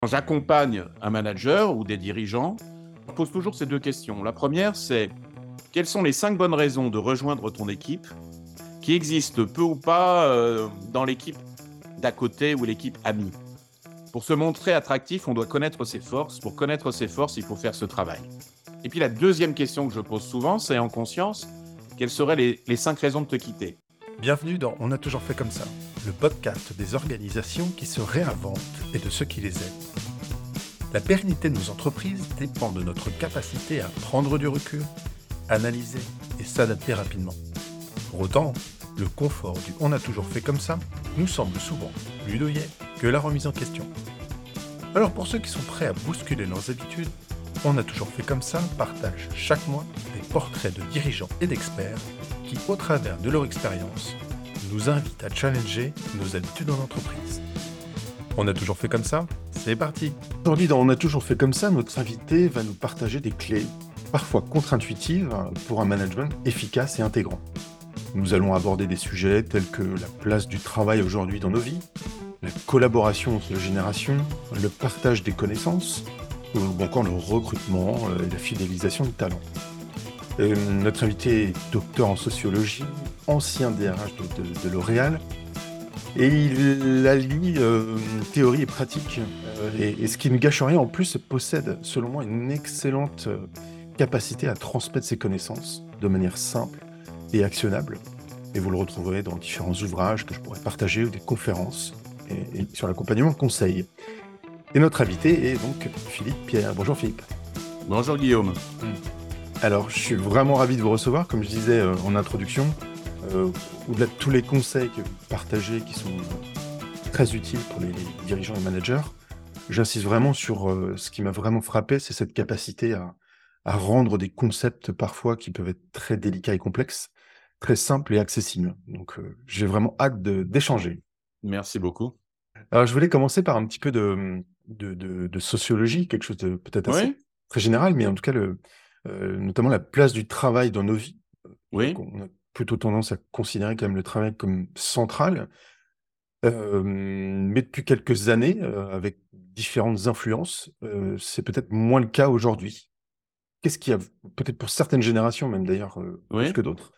Quand j'accompagne un manager ou des dirigeants, je pose toujours ces deux questions. La première, c'est quelles sont les 5 bonnes raisons de rejoindre ton équipe qui existent peu ou pas dans l'équipe d'à côté ou l'équipe amie. Pour se montrer attractif, on doit connaître ses forces. Pour connaître ses forces, il faut faire ce travail. Et puis la deuxième question que je pose souvent, c'est en conscience, quelles seraient les 5 raisons de te quitter? Bienvenue dans On a toujours fait comme ça, le podcast des organisations qui se réinventent et de ceux qui les aident. La pérennité de nos entreprises dépend de notre capacité à prendre du recul, analyser et s'adapter rapidement. Pour autant, le confort du On a toujours fait comme ça nous semble souvent plus douillet que la remise en question. Alors pour ceux qui sont prêts à bousculer leurs habitudes, On a toujours fait comme ça partage chaque mois des portraits de dirigeants et d'experts qui, au travers de leur expérience, nous invitent à challenger nos habitudes en entreprise. On a toujours fait comme ça? C'est parti! Aujourd'hui, dans On a toujours fait comme ça, notre invité va nous partager des clés, parfois contre-intuitives, pour un management efficace et intégrant. Nous allons aborder des sujets tels que la place du travail aujourd'hui dans nos vies, la collaboration entre les générations, le partage des connaissances, ou encore le recrutement et la fidélisation du talent. Notre invité est docteur en sociologie, ancien DRH de L'Oréal, et il allie théorie et pratique. Et ce qui ne gâche rien, en plus, possède, selon moi, une excellente capacité à transmettre ses connaissances de manière simple et actionnable. Et vous le retrouverez dans différents ouvrages que je pourrais partager ou des conférences et sur l'accompagnement conseil. Et notre invité est donc Philippe Pierre. Bonjour Philippe. Bonjour Guillaume. Alors, je suis vraiment ravi de vous recevoir. Comme je disais en introduction, au-delà de tous les conseils que vous partagez qui sont très utiles pour les dirigeants et managers, j'insiste vraiment sur ce qui m'a vraiment frappé, c'est cette capacité à rendre des concepts parfois qui peuvent être très délicats et complexes, très simples et accessibles. Donc, j'ai vraiment hâte d'échanger. Merci beaucoup. Alors, je voulais commencer par un petit peu de sociologie, quelque chose de peut-être assez Oui, très général, mais en tout cas, notamment la place du travail dans nos vies. Je crois oui. qu'on a plutôt tendance à considérer quand même le travail comme central, mais depuis quelques années, avec différentes influences, c'est peut-être moins le cas aujourd'hui. Qu'est-ce qui a peut-être pour certaines générations même d'ailleurs, plus Oui. que d'autres,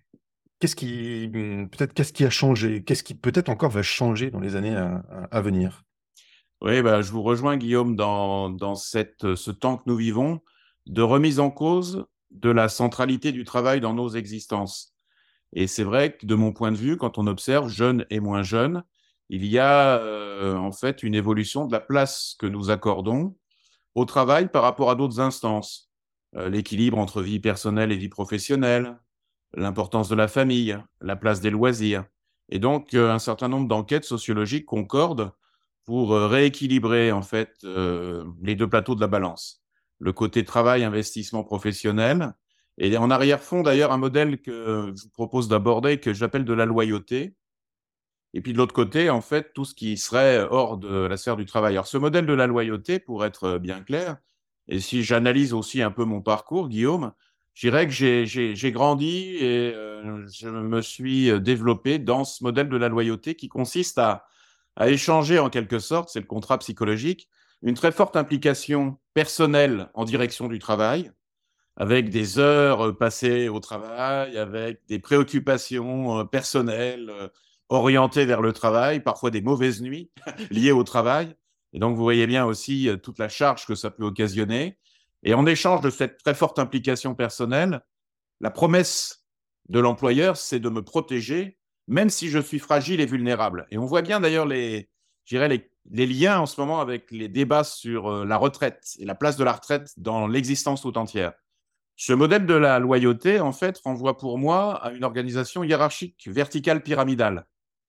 qu'est-ce qui a changé? Qu'est-ce qui peut-être encore va changer dans les années à venir? Oui, bah, je vous rejoins Guillaume dans ce temps que nous vivons de remise en cause de la centralité du travail dans nos existences. Et c'est vrai que de mon point de vue, quand on observe jeunes et moins jeunes, il y a en fait une évolution de la place que nous accordons au travail par rapport à d'autres instances. L'équilibre entre vie personnelle et vie professionnelle, l'importance de la famille, la place des loisirs. Et donc, un certain nombre d'enquêtes sociologiques concordent pour rééquilibrer en fait les deux plateaux de la balance. Le côté travail, investissement professionnel, et en arrière-fond d'ailleurs un modèle que je vous propose d'aborder que j'appelle de la loyauté. Et puis de l'autre côté, en fait, tout ce qui serait hors de la sphère du travail. Alors ce modèle de la loyauté, pour être bien clair, et si j'analyse aussi un peu mon parcours, Guillaume, je dirais que j'ai grandi et je me suis développé dans ce modèle de la loyauté qui consiste à échanger en quelque sorte, c'est le contrat psychologique, une très forte implication personnelle en direction du travail, avec des heures passées au travail, avec des préoccupations personnelles orientées vers le travail, parfois des mauvaises nuits liées au travail. Et donc, vous voyez bien aussi toute la charge que ça peut occasionner. Et en échange de cette très forte implication personnelle, la promesse de l'employeur, c'est de me protéger, même si je suis fragile et vulnérable. Et on voit bien d'ailleurs je dirais les liens en ce moment avec les débats sur la retraite et la place de la retraite dans l'existence tout entière. Ce modèle de la loyauté, en fait, renvoie pour moi à une organisation hiérarchique verticale pyramidale.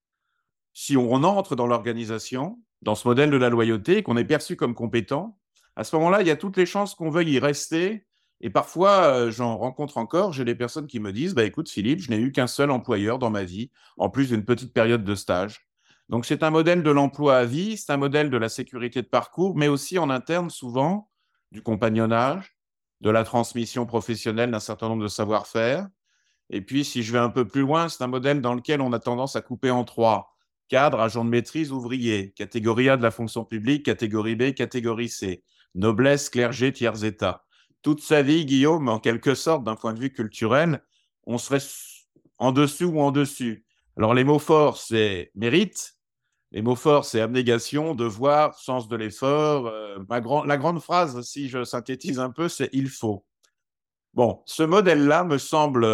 Si on entre dans l'organisation, dans ce modèle de la loyauté, qu'on est perçu comme compétent, à ce moment-là, il y a toutes les chances qu'on veuille y rester. Et parfois, j'en rencontre encore, j'ai des personnes qui me disent, bah, écoute Philippe, je n'ai eu qu'un seul employeur dans ma vie, en plus d'une petite période de stage. Donc c'est un modèle de l'emploi à vie, c'est un modèle de la sécurité de parcours, mais aussi en interne souvent du compagnonnage, de la transmission professionnelle d'un certain nombre de savoir-faire. Et puis, si je vais un peu plus loin, c'est un modèle dans lequel on a tendance à couper en trois. cadre, agent de maîtrise, ouvrier, catégorie A de la fonction publique, catégorie B, catégorie C, noblesse, clergé, tiers état. Toute sa vie, Guillaume, en quelque sorte, d'un point de vue culturel, on serait en dessous ou en dessus. Alors les mots forts, c'est mérite, les mots forts, c'est abnégation, devoir, sens de l'effort. La grande phrase, si je synthétise un peu, c'est il faut. Bon, ce modèle-là me semble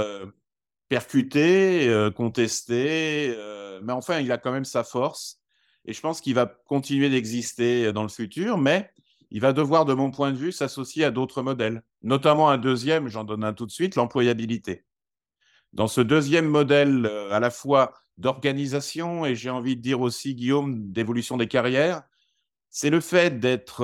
percuté, contesté, mais enfin, il a quand même sa force. Et je pense qu'il va continuer d'exister dans le futur, mais il va devoir, de mon point de vue, s'associer à d'autres modèles, notamment un deuxième, j'en donne un tout de suite, l'employabilité. Dans ce deuxième modèle, à la fois d'organisation et j'ai envie de dire aussi, Guillaume, d'évolution des carrières, c'est le fait d'être,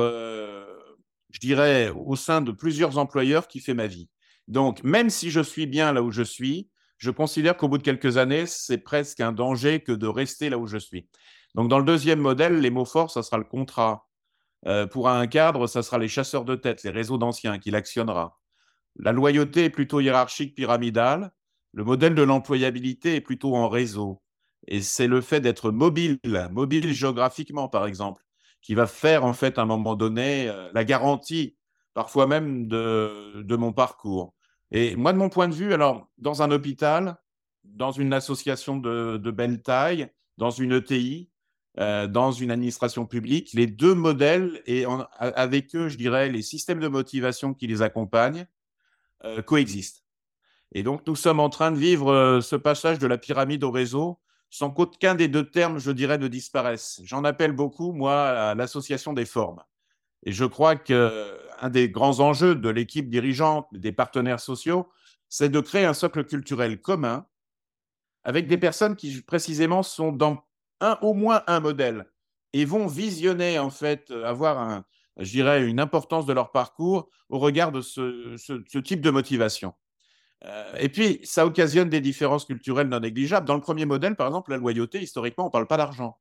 je dirais, au sein de plusieurs employeurs qui fait ma vie. Donc, même si je suis bien là où je suis, je considère qu'au bout de quelques années, c'est presque un danger que de rester là où je suis. Donc, dans le deuxième modèle, les mots forts, ça sera le contrat. Pour un cadre, ça sera les chasseurs de tête, les réseaux d'anciens qu'il actionnera. La loyauté est plutôt hiérarchique, pyramidale. Le modèle de l'employabilité est plutôt en réseau. Et c'est le fait d'être mobile, mobile géographiquement, par exemple, qui va faire, en fait, à un moment donné, la garantie, parfois même, de mon parcours. Et moi, de mon point de vue, alors, dans un hôpital, dans une association de belle taille, dans une ETI, dans une administration publique, les deux modèles, et avec eux, je dirais, les systèmes de motivation qui les accompagnent, coexistent. Et donc, nous sommes en train de vivre ce passage de la pyramide au réseau sans qu'aucun des deux termes, je dirais, ne disparaisse. J'en appelle beaucoup, moi, à l'association des formes. Et je crois qu'un des grands enjeux de l'équipe dirigeante, des partenaires sociaux, c'est de créer un socle culturel commun avec des personnes qui, précisément, sont dans au moins un modèle et vont visionner, en fait, avoir, je dirais, une importance de leur parcours au regard de ce type de motivation. Et puis, ça occasionne des différences culturelles non négligeables. Dans le premier modèle, par exemple, la loyauté, historiquement, on ne parle pas d'argent.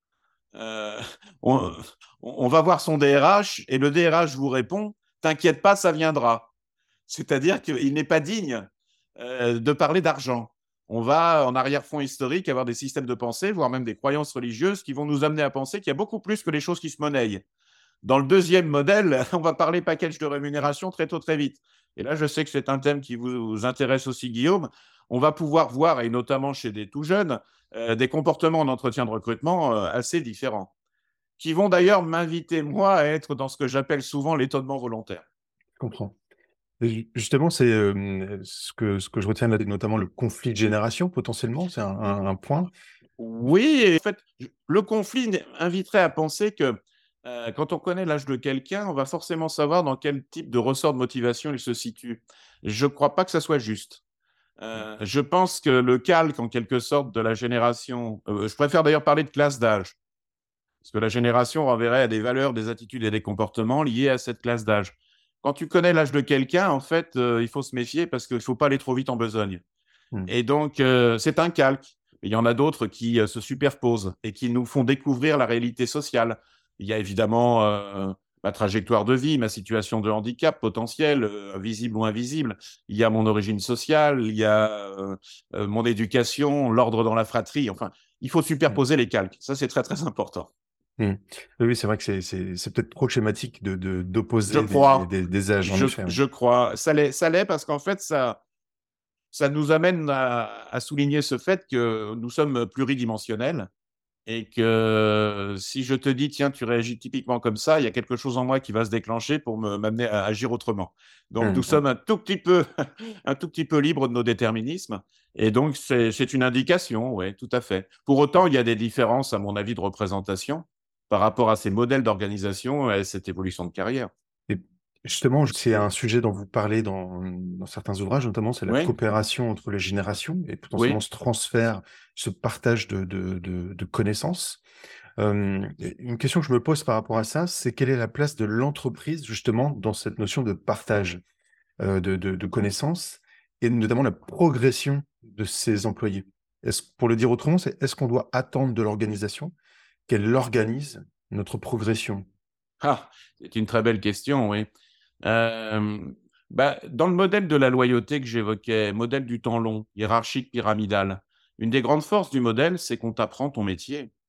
Euh, on, on va voir son DRH et le DRH vous répond, t'inquiète pas, ça viendra. C'est-à-dire qu'il n'est pas digne de parler d'argent. On va, en arrière-fond historique, avoir des systèmes de pensée, voire même des croyances religieuses qui vont nous amener à penser qu'il y a beaucoup plus que les choses qui se monnaient. Dans le deuxième modèle, on va parler package de rémunération très tôt, très vite. Et là, je sais que c'est un thème qui vous intéresse aussi, Guillaume. On va pouvoir voir, et notamment chez des tout jeunes, des comportements en entretien de recrutement assez différents, qui vont d'ailleurs m'inviter, moi, à être dans ce que j'appelle souvent l'étonnement volontaire. Je comprends. Et justement, c'est ce que je retiens là, notamment le conflit de génération, potentiellement, c'est un point. Oui, et en fait, le conflit inviterait à penser que quand on connaît l'âge de quelqu'un, on va forcément savoir dans quel type de ressort de motivation il se situe. Je ne crois pas que ça soit juste. Je pense que le calque, en quelque sorte, de la génération, je préfère d'ailleurs parler de classe d'âge, parce que la génération renverrait à des valeurs, des attitudes et des comportements liés à cette classe d'âge. Quand tu connais l'âge de quelqu'un, en fait, il faut se méfier parce qu'il ne faut pas aller trop vite en besogne. Hmm. Et donc, c'est un calque. Il y en a d'autres qui se superposent et qui nous font découvrir la réalité sociale. Il y a évidemment ma trajectoire de vie, ma situation de handicap potentiel, visible ou invisible. Il y a mon origine sociale, il y a mon éducation, l'ordre dans la fratrie. Enfin, il faut Hmm. superposer les calques. Ça, c'est très, très important. Hmm. Oui, oui, c'est vrai que c'est peut-être trop schématique Je d'opposer crois. des âges, en effet. Oui. Je crois. Ça l'est parce qu'en fait, ça nous amène à souligner ce fait que nous sommes pluridimensionnels et que si je te dis, tiens, tu réagis typiquement comme ça, il y a quelque chose en moi qui va se déclencher pour m'amener à agir autrement. Donc, Hmm. nous sommes un tout petit peu, un tout petit peu libres de nos déterminismes. Et donc, c'est une indication, oui, tout à fait. Pour autant, il y a des différences, à mon avis, de représentation par rapport à ces modèles d'organisation et cette évolution de carrière. Et justement, c'est un sujet dont vous parlez dans certains ouvrages, notamment, c'est la Oui, coopération entre les générations et potentiellement oui. ce transfert, ce partage de connaissances. Une question que je me pose par rapport à ça, c'est quelle est la place de l'entreprise, justement, dans cette notion de partage de connaissances et notamment la progression de ses employés. Pour le dire autrement, c'est est-ce qu'on doit attendre de l'organisation qu'elle organise notre progression? Ah, c'est une très belle question, oui. Euh, dans le modèle de la loyauté que j'évoquais, modèle du temps long, hiérarchique, pyramidal, une des grandes forces du modèle, c'est qu'on t'apprend ton métier.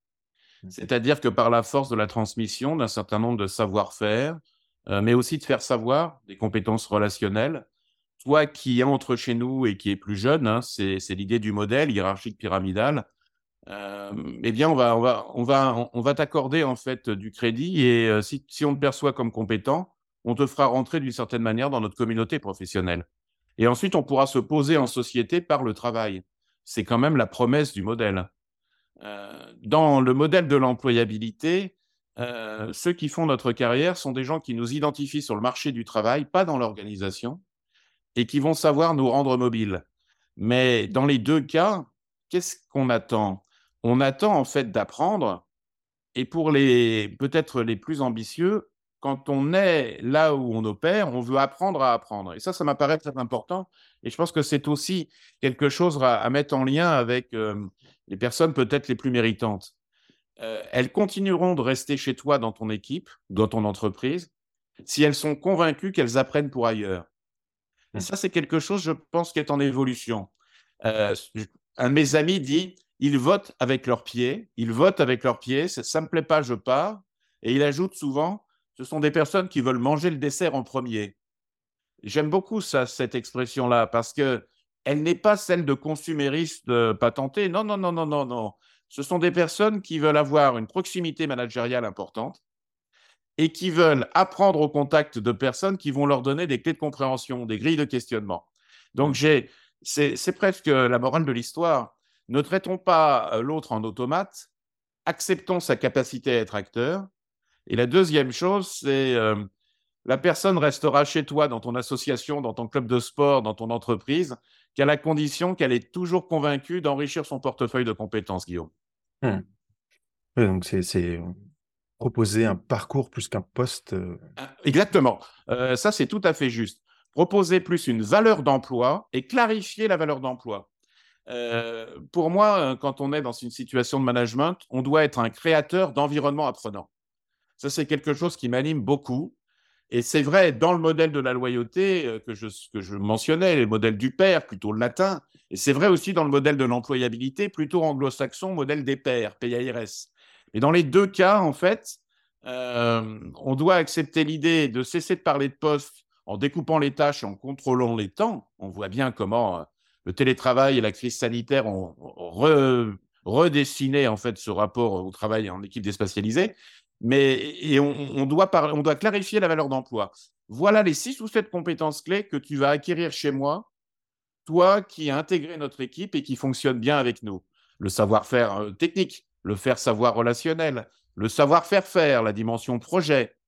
C'est-à-dire que par la force de la transmission d'un certain nombre de savoir-faire, mais aussi de faire savoir des compétences relationnelles, toi qui entre chez nous et qui est plus jeune, hein, c'est l'idée du modèle hiérarchique pyramidal, eh bien, on va t'accorder en fait du crédit et si on te perçoit comme compétent, on te fera rentrer d'une certaine manière dans notre communauté professionnelle. Et ensuite, on pourra se poser en société par le travail. C'est quand même la promesse du modèle. Dans le modèle de l'employabilité, ceux qui font notre carrière sont des gens qui nous identifient sur le marché du travail, pas dans l'organisation, et qui vont savoir nous rendre mobiles. Mais dans les deux cas, qu'est-ce qu'on attend? On attend en fait d'apprendre, et pour les peut-être les plus ambitieux, quand on est là où on opère, on veut apprendre à apprendre. Et ça m'apparaît très important. Et je pense que c'est aussi quelque chose à mettre en lien avec les personnes peut-être les plus méritantes. Elles continueront de rester chez toi dans ton équipe, dans ton entreprise, si elles sont convaincues qu'elles apprennent pour ailleurs. Et ça, c'est quelque chose, je pense, qui est en évolution. Euh, un de mes amis dit, ils votent avec leurs pieds, ça ne me plaît pas, je pars. Et il ajoute souvent, ce sont des personnes qui veulent manger le dessert en premier. J'aime beaucoup ça, cette expression-là, parce que elle n'est pas celle de consuméristes patentés. Non, non, non, non, non, non. Ce sont des personnes qui veulent avoir une proximité managériale importante et qui veulent apprendre au contact de personnes qui vont leur donner des clés de compréhension, des grilles de questionnement. Donc, c'est presque la morale de l'histoire. Ne traitons pas l'autre en automate, acceptons sa capacité à être acteur. Et la deuxième chose, c'est la personne restera chez toi, dans ton association, dans ton club de sport, dans ton entreprise, qu'à la condition qu'elle est toujours convaincue d'enrichir son portefeuille de compétences, Guillaume. Hmm. Ouais, donc c'est proposer un parcours plus qu'un poste. Exactement. Ça, c'est tout à fait juste. Proposer plus une valeur d'emploi et clarifier la valeur d'emploi. Pour moi, quand on est dans une situation de management, on doit être un créateur d'environnement apprenant. Ça, c'est quelque chose qui m'anime beaucoup. Et c'est vrai, dans le modèle de la loyauté que je mentionnais, le modèle du père, plutôt le latin, et c'est vrai aussi dans le modèle de l'employabilité, plutôt anglo-saxon, modèle des pairs, PAIRS. Mais dans les deux cas, en fait, on doit accepter l'idée de cesser de parler de poste en découpant les tâches et en contrôlant les temps. On voit bien comment le télétravail et la crise sanitaire ont redessiné en fait ce rapport au travail en équipe déspatialisée. Mais on doit clarifier la valeur d'emploi. Voilà les 6 ou 7 compétences clés que tu vas acquérir chez moi, toi qui as intégré notre équipe et qui fonctionne bien avec nous. Le savoir-faire technique, le faire savoir relationnel, le savoir-faire faire, la dimension projet,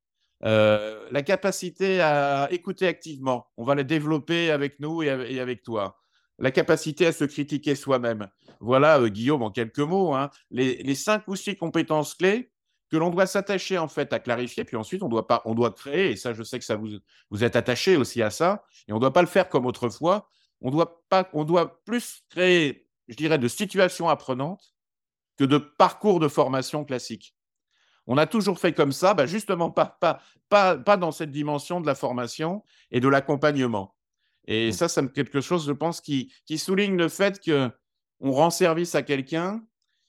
la capacité à écouter activement. On va la développer avec nous et avec toi. La capacité à se critiquer soi-même. Voilà, Guillaume, en quelques mots, hein, les 5 ou 6 compétences clés que l'on doit s'attacher en fait à clarifier, puis ensuite on doit créer, et ça je sais que vous êtes attaché aussi à ça, et on ne doit pas le faire comme autrefois, on doit plus créer, je dirais, de situations apprenantes que de parcours de formation classiques. On a toujours fait comme ça, bah justement pas dans cette dimension de la formation et de l'accompagnement. Et ça c'est quelque chose, je pense, qui souligne le fait qu'on rend service à quelqu'un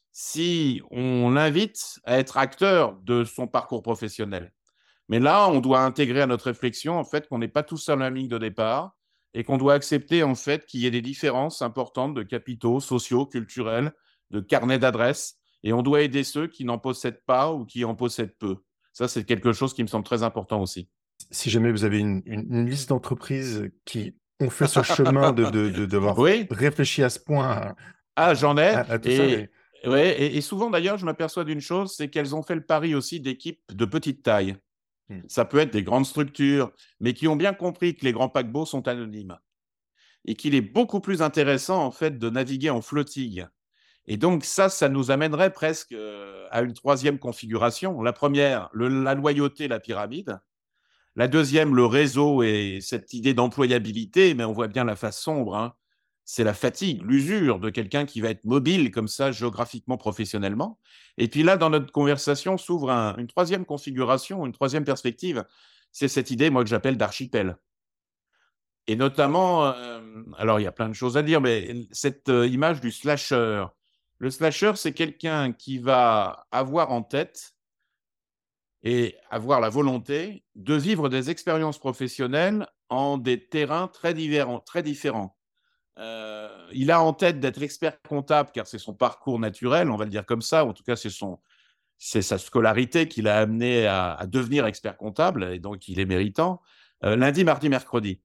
si on l'invite à être acteur de son parcours professionnel. Mais là, on doit intégrer à notre réflexion en fait qu'on n'est pas tous sur la ligne de départ et qu'on doit accepter en fait qu'il y ait des différences importantes de capitaux sociaux, culturels, de carnets d'adresses, et on doit aider ceux qui n'en possèdent pas ou qui en possèdent peu. Ça, c'est quelque chose qui me semble très important aussi. Si jamais vous avez une liste d'entreprises qui ont fait ce chemin d'avoir Oui, réfléchi à ce point ah, j'en ai. à tout ça. Ouais, et souvent d'ailleurs, je m'aperçois d'une chose, c'est qu'elles ont fait le pari aussi d'équipes de petite taille. Ça peut être des grandes structures, mais qui ont bien compris que les grands paquebots sont anonymes et qu'il est beaucoup plus intéressant en fait de naviguer en flottille. Et donc ça nous amènerait presque à une troisième configuration. La première, la loyauté, la pyramide. La deuxième, le réseau et cette idée d'employabilité, mais on voit bien la face sombre, hein. C'est la fatigue, l'usure de quelqu'un qui va être mobile comme ça, géographiquement, professionnellement. Et puis là, dans notre conversation, s'ouvre une troisième configuration, une troisième perspective. C'est cette idée, moi, que j'appelle d'archipel. Et notamment, alors il y a plein de choses à dire, mais cette image du slasher, Le slasher, c'est quelqu'un qui va avoir en tête et avoir la volonté de vivre des expériences professionnelles en des terrains très différents, très différents. Il a en tête d'être expert comptable car c'est son parcours naturel, on va le dire comme ça. En tout cas, c'est sa scolarité qui l'a amené à devenir expert comptable et donc il est méritant. Lundi, mardi, mercredi.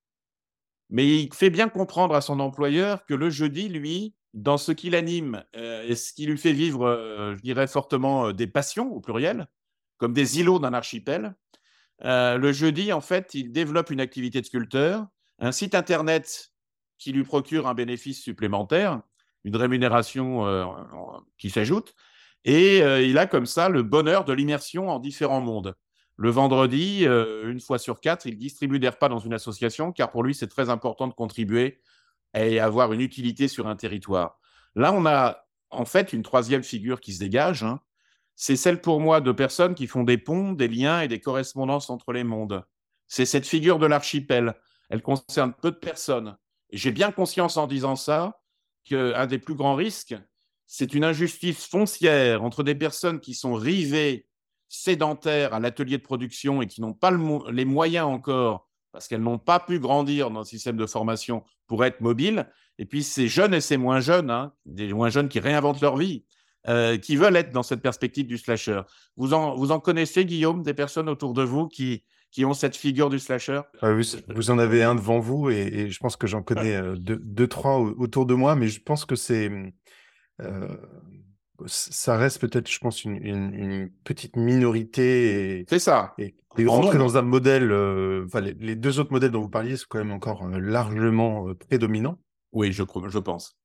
Mais il fait bien comprendre à son employeur que le jeudi, lui, dans ce qui l'anime et ce qui lui fait vivre, je dirais fortement, des passions au pluriel, comme des îlots d'un archipel, le jeudi, en fait, il développe une activité de sculpteur, un site internet qui lui procure un bénéfice supplémentaire, une rémunération qui s'ajoute, et il a comme ça le bonheur de l'immersion en différents mondes. Le vendredi, une fois sur quatre, il distribue des repas dans une association, car pour lui, c'est très important de contribuer et avoir une utilité sur un territoire. Là, on a en fait une troisième figure qui se dégage, hein. C'est celle pour moi de personnes qui font des ponts, des liens et des correspondances entre les mondes. C'est cette figure de l'archipel. Elle concerne peu de personnes. Et j'ai bien conscience en disant ça qu'un des plus grands risques, c'est une injustice foncière entre des personnes qui sont rivées, sédentaires à l'atelier de production et qui n'ont pas les moyens encore, parce qu'elles n'ont pas pu grandir dans le système de formation pour être mobiles, et puis ces jeunes et ces moins jeunes, hein, des moins jeunes qui réinventent leur vie, qui veulent être dans cette perspective du slasher. Vous en connaissez, Guillaume, des personnes autour de vous qui ont cette figure du slasher? Vous en avez un devant vous et je pense que j'en connais deux, trois autour de moi, mais je pense que euh, ça reste peut-être, je pense, une petite minorité C'est ça, et en rentrer dans nombre. un modèle, enfin, les deux autres modèles dont vous parliez sont quand même encore largement prédominants. Oui, je pense.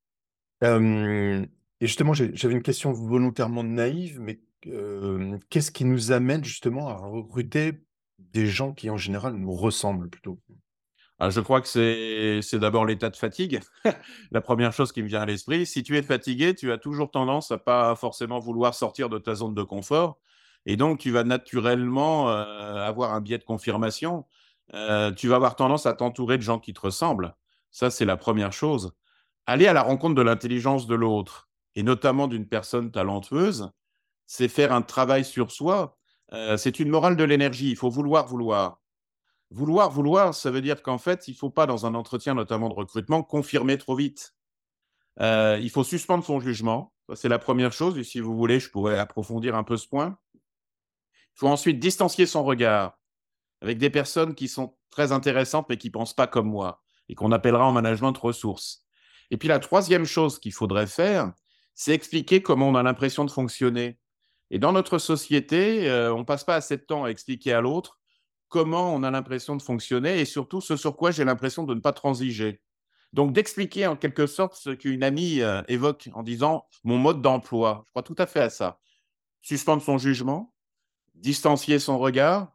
Euh, et justement, j'avais une question volontairement naïve, mais qu'est-ce qui nous amène justement à recruter des gens qui en général nous ressemblent plutôt? Ah, je crois que c'est d'abord l'état de fatigue. La première chose qui me vient à l'esprit, si tu es fatigué, tu as toujours tendance à pas forcément vouloir sortir de ta zone de confort. Et donc, tu vas naturellement avoir un biais de confirmation. Tu vas avoir tendance à t'entourer de gens qui te ressemblent. Ça, c'est la première chose. Aller à la rencontre de l'intelligence de l'autre, et notamment d'une personne talentueuse, c'est faire un travail sur soi. C'est une morale de l'énergie. Il faut vouloir, vouloir. Vouloir, vouloir, ça veut dire qu'en fait, il ne faut pas, dans un entretien, notamment de recrutement, confirmer trop vite. Il faut suspendre son jugement. Ça, c'est la première chose. Et si vous voulez, je pourrais approfondir un peu ce point. Il faut ensuite distancier son regard avec des personnes qui sont très intéressantes, mais qui ne pensent pas comme moi, et qu'on appellera en management de ressources. Et puis la troisième chose qu'il faudrait faire, c'est expliquer comment on a l'impression de fonctionner. Et dans notre société, on ne passe pas assez de temps à expliquer à l'autre comment on a l'impression de fonctionner et surtout ce sur quoi j'ai l'impression de ne pas transiger. Donc d'expliquer en quelque sorte ce qu'une amie évoque en disant mon mode d'emploi. Je crois tout à fait à ça. Suspendre son jugement, distancier son regard,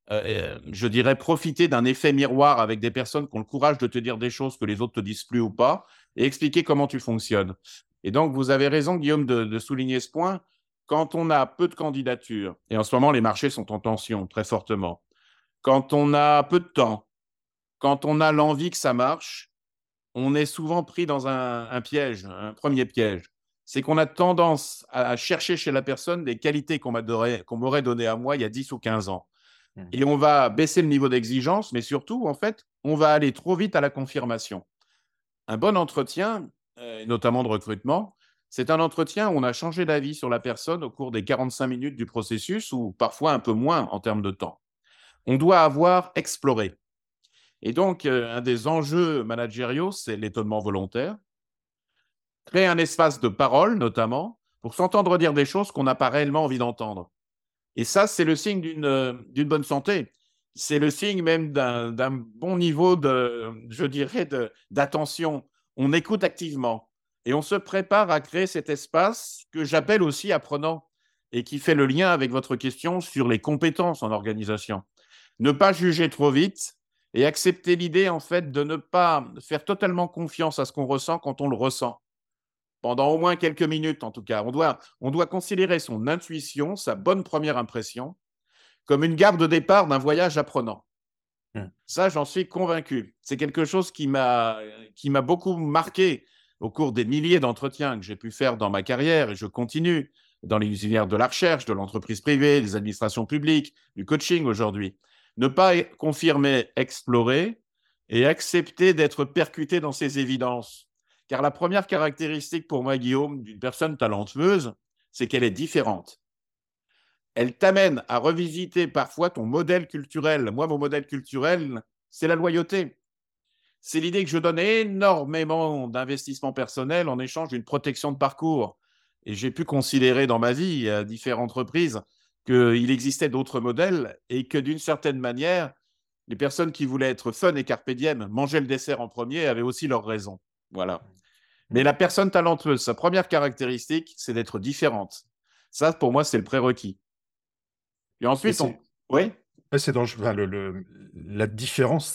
je dirais profiter d'un effet miroir avec des personnes qui ont le courage de te dire des choses que les autres te disent plus ou pas, et expliquer comment tu fonctionnes. Et donc, vous avez raison, Guillaume, de souligner ce point. Quand on a peu de candidatures, et en ce moment, les marchés sont en tension très fortement, quand on a peu de temps, quand on a l'envie que ça marche, on est souvent pris dans un piège, un premier piège. C'est qu'on a tendance à chercher chez la personne des qualités qu'on m'aurait données à moi il y a 10 ou 15 ans. Et on va baisser le niveau d'exigence, mais surtout, en fait, on va aller trop vite à la confirmation. Un bon entretien, notamment de recrutement, c'est un entretien où on a changé d'avis sur la personne au cours des 45 minutes du processus, ou parfois un peu moins en termes de temps. On doit avoir exploré. Et donc, un des enjeux managériaux, c'est l'étonnement volontaire. Créer un espace de parole, notamment, pour s'entendre dire des choses qu'on n'a pas réellement envie d'entendre. Et ça, c'est le signe d'une bonne santé. C'est le signe même d'un bon niveau je dirais, d'attention. On écoute activement et on se prépare à créer cet espace que j'appelle aussi apprenant et qui fait le lien avec votre question sur les compétences en organisation. Ne pas juger trop vite et accepter l'idée, en fait, de ne pas faire totalement confiance à ce qu'on ressent quand on le ressent pendant au moins quelques minutes en tout cas. On doit considérer son intuition, sa bonne première impression, comme une gare de départ d'un voyage apprenant. Mm. Ça, j'en suis convaincu. C'est quelque chose qui m'a beaucoup marqué au cours des milliers d'entretiens que j'ai pu faire dans ma carrière, et je continue dans les univers de la recherche, de l'entreprise privée, des administrations publiques, du coaching aujourd'hui. Ne pas confirmer, explorer et accepter d'être percuté dans ces évidences. Car la première caractéristique pour moi, Guillaume, d'une personne talentueuse, c'est qu'elle est différente. Elle t'amène à revisiter parfois ton modèle culturel. Moi, mon modèle culturel, c'est la loyauté. C'est l'idée que je donne énormément d'investissement personnel en échange d'une protection de parcours. Et j'ai pu considérer dans ma vie, à différentes reprises, qu'il existait d'autres modèles et que d'une certaine manière, les personnes qui voulaient être fun et carpe diem, manger le dessert en premier, avaient aussi leurs raisons. Voilà. Mais la personne talentueuse, sa première caractéristique, c'est d'être différente. Ça, pour moi, c'est le prérequis. Et Et ensuite, c'est oui, ouais, c'est dangereux. Enfin, la différence,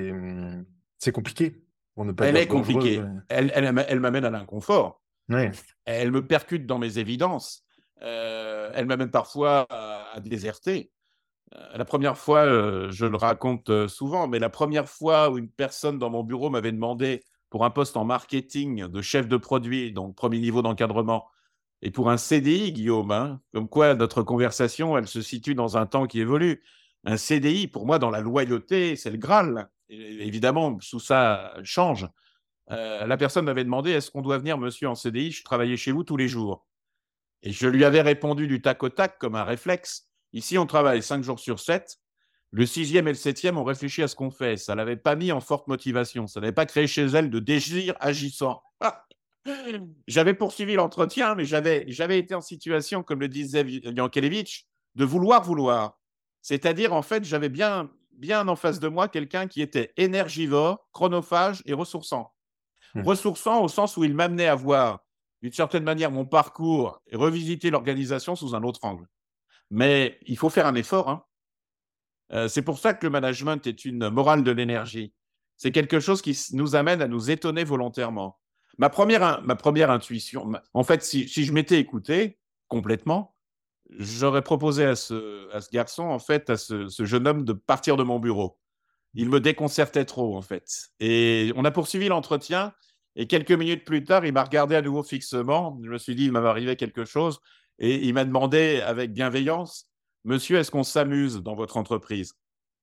c'est compliqué, pour ne pas elle dire est dangereux. compliquée. Elle m'amène à l'inconfort. Ouais. Elle me percute dans mes évidences. Elle m'amène parfois à déserter. La première fois, je le raconte souvent, mais la première fois où une personne dans mon bureau m'avait demandé pour un poste en marketing de chef de produit, donc premier niveau d'encadrement, et pour un CDI, Guillaume, hein, comme quoi notre conversation, elle se situe dans un temps qui évolue. Un CDI, pour moi, dans la loyauté, c'est le Graal. Et évidemment, tout ça change. La personne m'avait demandé, est-ce qu'on doit venir, monsieur, en CDI? Je travaillais chez vous tous les jours. Et je lui avais répondu du tac au tac comme un réflexe. Ici, on travaille 5 jours sur 7. Le sixième et le septième ont réfléchi à ce qu'on fait. Ça ne l'avait pas mis en forte motivation. Ça n'avait pas créé chez elle de désir agissant. Ah, j'avais poursuivi l'entretien, mais j'avais été en situation, comme le disait Yankelevitch, de vouloir. C'est-à-dire, en fait, j'avais bien en face de moi quelqu'un qui était énergivore, chronophage et ressourçant. Mm. Ressourçant au sens où il m'amenait à voir, d'une certaine manière, mon parcours et revisiter l'organisation sous un autre angle. Mais il faut faire un effort. Hein. C'est pour ça que le management est une morale de l'énergie. C'est quelque chose qui nous amène à nous étonner volontairement. Ma première intuition, en fait, si je m'étais écouté complètement, j'aurais proposé à ce garçon, en fait, à ce jeune homme de partir de mon bureau. Il me déconcertait trop, en fait. Et on a poursuivi l'entretien. Et quelques minutes plus tard, il m'a regardé à nouveau fixement. Je me suis dit, il m'avait arrivé quelque chose. Et il m'a demandé avec bienveillance, monsieur, est-ce qu'on s'amuse dans votre entreprise?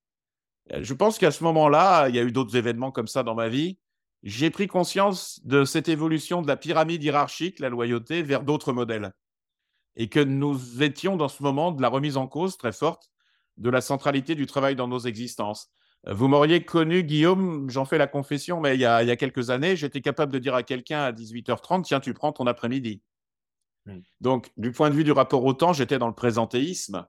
Je pense qu'à ce moment-là, il y a eu d'autres événements comme ça dans ma vie. J'ai pris conscience de cette évolution de la pyramide hiérarchique, la loyauté, vers d'autres modèles. Et que nous étions dans ce moment de la remise en cause très forte de la centralité du travail dans nos existences. Vous m'auriez connu, Guillaume, j'en fais la confession, mais il y a quelques années, j'étais capable de dire à quelqu'un à 18h30, tiens, tu prends ton après-midi. Mm. Donc, du point de vue du rapport au temps, j'étais dans le présentéisme.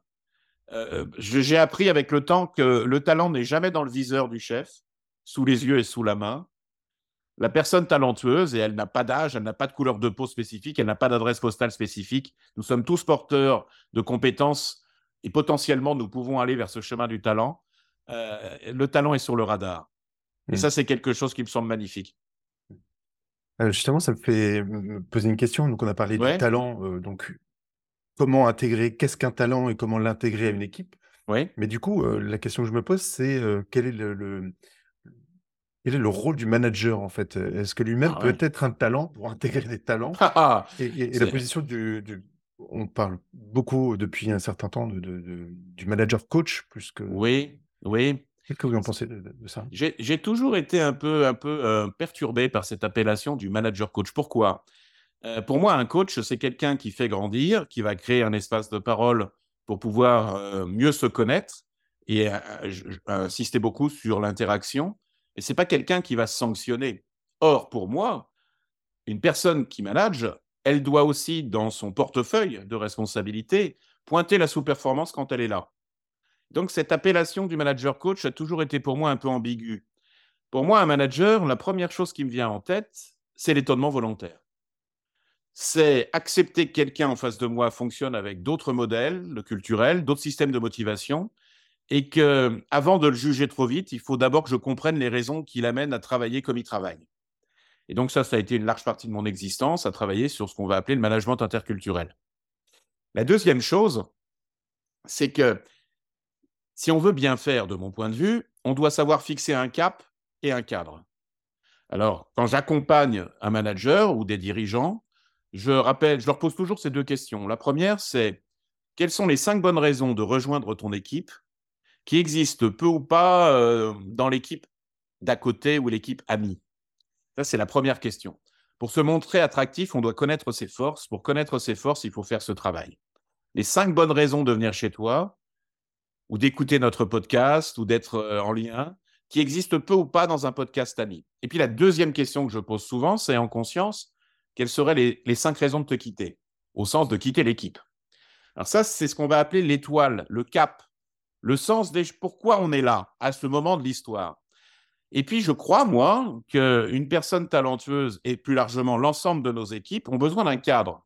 J'ai appris avec le temps que le talent n'est jamais dans le viseur du chef, sous les yeux et sous la main. La personne talentueuse, et elle n'a pas d'âge, elle n'a pas de couleur de peau spécifique, elle n'a pas d'adresse postale spécifique. Nous sommes tous porteurs de compétences et potentiellement nous pouvons aller vers ce chemin du talent. Le talent est sur le radar. Et Mm. ça, c'est quelque chose qui me semble magnifique. Justement, ça me fait me poser une question. Donc, on a parlé du Ouais, talent. Donc, comment intégrer, qu'est-ce qu'un talent et comment l'intégrer à une équipe? ouais. Mais du coup, la question que je me pose, c'est quel est le rôle du manager, en fait? Est-ce que lui-même Ah peut ouais. être un talent pour intégrer des talents? Ah, ah, Et la c'est- position on parle beaucoup depuis un certain temps du manager coach, plus que... oui, oui. Qu'est-ce que vous en pensez de ça? J'ai toujours été un peu perturbé par cette appellation du manager coach. Pourquoi? Pour moi, un coach, c'est quelqu'un qui fait grandir, qui va créer un espace de parole pour pouvoir mieux se connaître et insister beaucoup sur l'interaction. Et c'est pas quelqu'un qui va sanctionner. Or, pour moi, une personne qui manage, elle doit aussi, dans son portefeuille de responsabilité, pointer la sous-performance quand elle est là. Donc, cette appellation du manager coach a toujours été pour moi un peu ambiguë. Pour moi, un manager, la première chose qui me vient en tête, c'est l'étonnement volontaire. C'est accepter que quelqu'un en face de moi fonctionne avec d'autres modèles, le culturel, d'autres systèmes de motivation, et que, avant de le juger trop vite, il faut d'abord que je comprenne les raisons qui l'amènent à travailler comme il travaille. Et donc ça a été une large partie de mon existence, à travailler sur ce qu'on va appeler le management interculturel. La deuxième chose, c'est que si on veut bien faire, de mon point de vue, on doit savoir fixer un cap et un cadre. Alors, quand j'accompagne un manager ou des dirigeants, je leur pose toujours ces deux questions. La première, c'est: quelles sont les 5 bonnes raisons de rejoindre ton équipe, qui existent peu ou pas dans l'équipe d'à côté ou l'équipe amie? Ça, c'est la première question. Pour se montrer attractif, on doit connaître ses forces. Pour connaître ses forces, il faut faire ce travail. Les 5 bonnes raisons de venir chez toi, ou d'écouter notre podcast, ou d'être en lien, qui existent peu ou pas dans un podcast ami. Et puis la deuxième question que je pose souvent, c'est en conscience: quelles seraient les 5 raisons de te quitter, au sens de quitter l'équipe? Alors ça, c'est ce qu'on va appeler l'étoile, le cap, le sens des pourquoi on est là, à ce moment de l'histoire. Et puis, je crois, moi, qu'une personne talentueuse et plus largement l'ensemble de nos équipes ont besoin d'un cadre.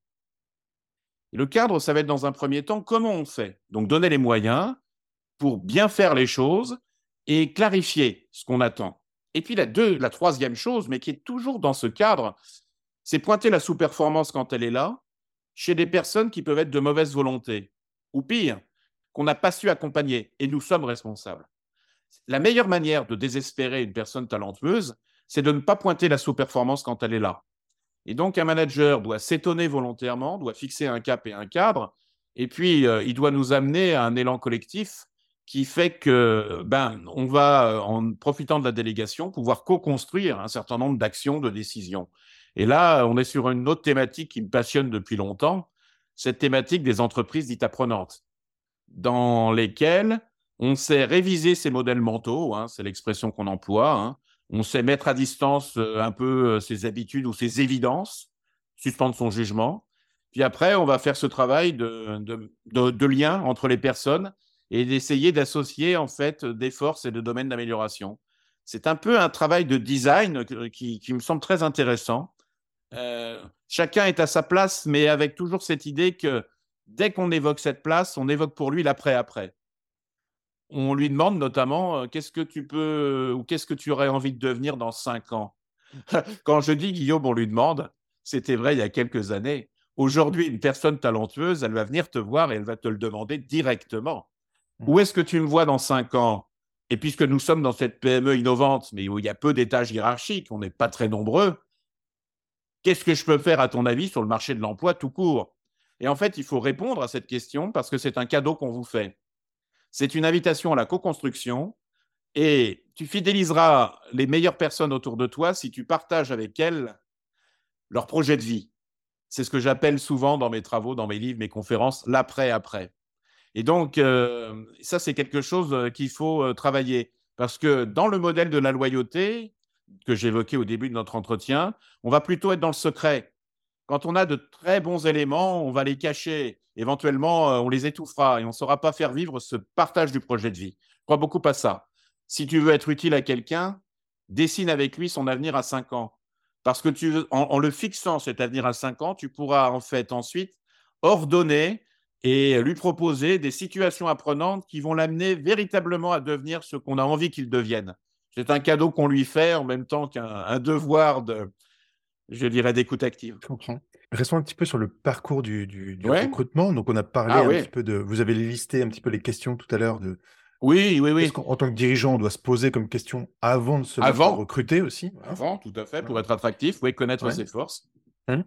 Et le cadre, ça va être dans un premier temps comment on fait. Donc, donner les moyens pour bien faire les choses et clarifier ce qu'on attend. Et puis, la troisième chose, mais qui est toujours dans ce cadre, c'est pointer la sous-performance quand elle est là, chez des personnes qui peuvent être de mauvaise volonté, ou pire, qu'on n'a pas su accompagner, et nous sommes responsables. La meilleure manière de désespérer une personne talentueuse, c'est de ne pas pointer la sous-performance quand elle est là. Et donc, un manager doit s'étonner volontairement, doit fixer un cap et un cadre, et puis il doit nous amener à un élan collectif qui fait que, on va, en profitant de la délégation, pouvoir co-construire un certain nombre d'actions, de décisions. Et là, on est sur une autre thématique qui me passionne depuis longtemps, cette thématique des entreprises dites apprenantes, dans lesquelles on sait réviser ses modèles mentaux, c'est l'expression qu'on emploie, on sait mettre à distance un peu ses habitudes ou ses évidences, suspendre son jugement. Puis après, on va faire ce travail de lien entre les personnes et d'essayer d'associer en fait des forces et de domaines d'amélioration. C'est un peu un travail de design qui me semble très intéressant. Chacun est à sa place, mais avec toujours cette idée que dès qu'on évoque cette place, on évoque pour lui l'après-après. On lui demande notamment qu'est-ce que tu peux ou qu'est-ce que tu aurais envie de devenir dans 5 ans. Quand je dis Guillaume, on lui demande, c'était vrai il y a quelques années. Aujourd'hui, une personne talentueuse, elle va venir te voir et elle va te le demander directement. Où est-ce que tu me vois dans 5 ans? Et puisque nous sommes dans cette PME innovante, mais où il y a peu d'étages hiérarchiques, on n'est pas très nombreux, qu'est-ce que je peux faire, à ton avis, sur le marché de l'emploi tout court? Et en fait, il faut répondre à cette question parce que c'est un cadeau qu'on vous fait. C'est une invitation à la co-construction et tu fidéliseras les meilleures personnes autour de toi si tu partages avec elles leur projet de vie. C'est ce que j'appelle souvent dans mes travaux, dans mes livres, mes conférences, l'après-après. Et donc, ça, c'est quelque chose qu'il faut travailler. Parce que dans le modèle de la loyauté que j'évoquais au début de notre entretien, on va plutôt être dans le secret. Quand on a de très bons éléments, on va les cacher. Éventuellement, on les étouffera et on ne saura pas faire vivre ce partage du projet de vie. Je crois beaucoup à ça. Si tu veux être utile à quelqu'un, dessine avec lui son avenir à 5 ans. Parce que en le fixant, cet avenir à 5 ans, tu pourras en fait ensuite ordonner et lui proposer des situations apprenantes qui vont l'amener véritablement à devenir ce qu'on a envie qu'il devienne. C'est un cadeau qu'on lui fait en même temps qu'un devoir je dirais, d'écoute active. Je comprends. Restons un petit peu sur le parcours du Ouais. recrutement. Donc, on a parlé Ah un oui. petit peu de vous avez listé un petit peu les questions tout à l'heure de Oui, oui, qu'est-ce oui. qu'en tant que dirigeant, on doit se poser comme question avant de se mettre à Avant, recruter aussi? Voilà. avant, tout à fait, pour Voilà. être attractif, oui, connaître Ouais. ses forces. Mmh.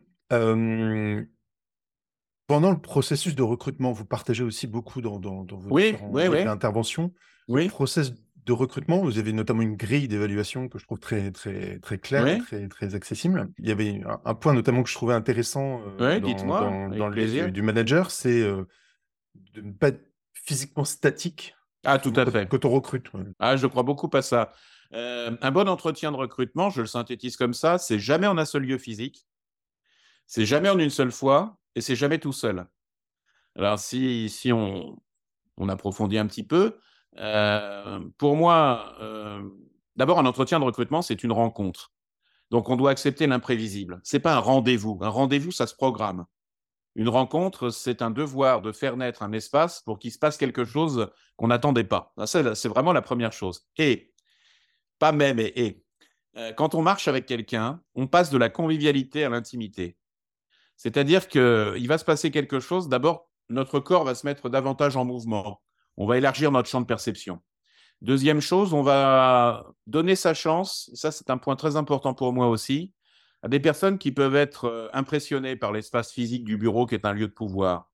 Pendant le processus de recrutement, vous partagez aussi beaucoup dans vos Oui, différents oui, oui, interventions. Le oui, process de recrutement, vous avez notamment une grille d'évaluation que je trouve très, très, très claire et oui, très, très accessible. Il y avait un point notamment que je trouvais intéressant oui, dites-moi, dans avec le livre plaisir. du manager, c'est de ne pas être physiquement statique Ah, tout à fait. quand on recrute. Ouais. Ah, je crois beaucoup à ça. Un bon entretien de recrutement, je le synthétise comme ça, c'est jamais en un seul lieu physique, c'est jamais en une seule fois et c'est jamais tout seul. Alors, si on approfondit un petit peu, pour moi, d'abord, un entretien de recrutement, c'est une rencontre. Donc, on doit accepter l'imprévisible. C'est pas un rendez-vous. Un rendez-vous, ça se programme. Une rencontre, c'est un devoir de faire naître un espace pour qu'il se passe quelque chose qu'on n'attendait pas. Ça, c'est vraiment la première chose. Et, pas même et. Quand on marche avec quelqu'un, on passe de la convivialité à l'intimité. C'est-à-dire qu'il va se passer quelque chose. D'abord, notre corps va se mettre davantage en mouvement. On va élargir notre champ de perception. Deuxième chose, on va donner sa chance, et ça c'est un point très important pour moi aussi, à des personnes qui peuvent être impressionnées par l'espace physique du bureau qui est un lieu de pouvoir.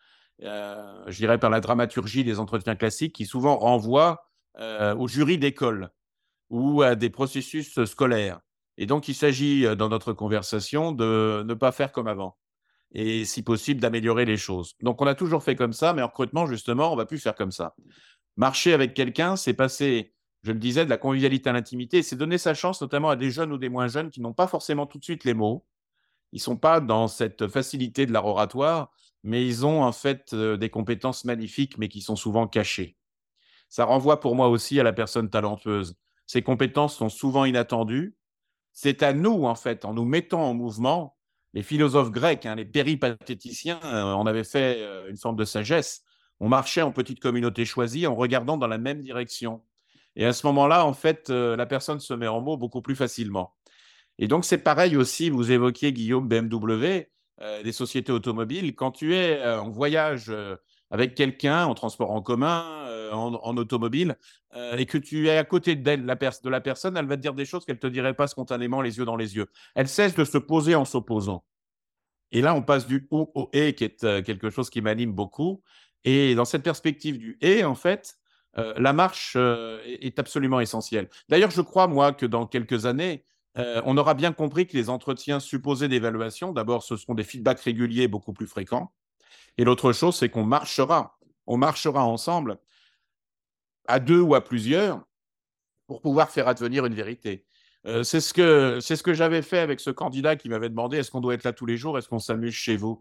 Je dirais par la dramaturgie des entretiens classiques qui souvent renvoient au jury d'école ou à des processus scolaires. Et donc, il s'agit dans notre conversation de ne pas faire comme avant et si possible d'améliorer les choses. Donc, on a toujours fait comme ça, mais en recrutement, justement, on ne va plus faire comme ça. Marcher avec quelqu'un, c'est passer, je le disais, de la convivialité à l'intimité, c'est donner sa chance notamment à des jeunes ou des moins jeunes qui n'ont pas forcément tout de suite les mots. Ils ne sont pas dans cette facilité de l'art oratoire, mais ils ont en fait des compétences magnifiques, mais qui sont souvent cachées. Ça renvoie pour moi aussi à la personne talentueuse. Ces compétences sont souvent inattendues. C'est à nous, en fait, en nous mettant en mouvement, les philosophes grecs, les péripatéticiens, on avait fait une forme de sagesse. On marchait en petite communauté choisie en regardant dans la même direction. Et à ce moment-là, en fait, la personne se met en mots beaucoup plus facilement. Et donc, c'est pareil aussi, vous évoquiez, Guillaume, BMW, des sociétés automobiles. Quand tu es en voyage avec quelqu'un, en transport en commun, en automobile, et que tu es à côté d'elle, de la personne, elle va te dire des choses qu'elle ne te dirait pas spontanément, les yeux dans les yeux. Elle cesse de se poser en s'opposant. Et là, on passe du ou au et, qui est quelque chose qui m'anime beaucoup. Et dans cette perspective du et, en fait, la marche est absolument essentielle. D'ailleurs, je crois, moi, que dans quelques années, on aura bien compris que les entretiens supposés d'évaluation, d'abord, ce seront des feedbacks réguliers beaucoup plus fréquents. Et l'autre chose, c'est qu'on marchera. On marchera ensemble, à deux ou à plusieurs, pour pouvoir faire advenir une vérité. C'est ce que j'avais fait avec ce candidat qui m'avait demandé est-ce qu'on doit être là tous les jours, est-ce qu'on s'amuse chez vous.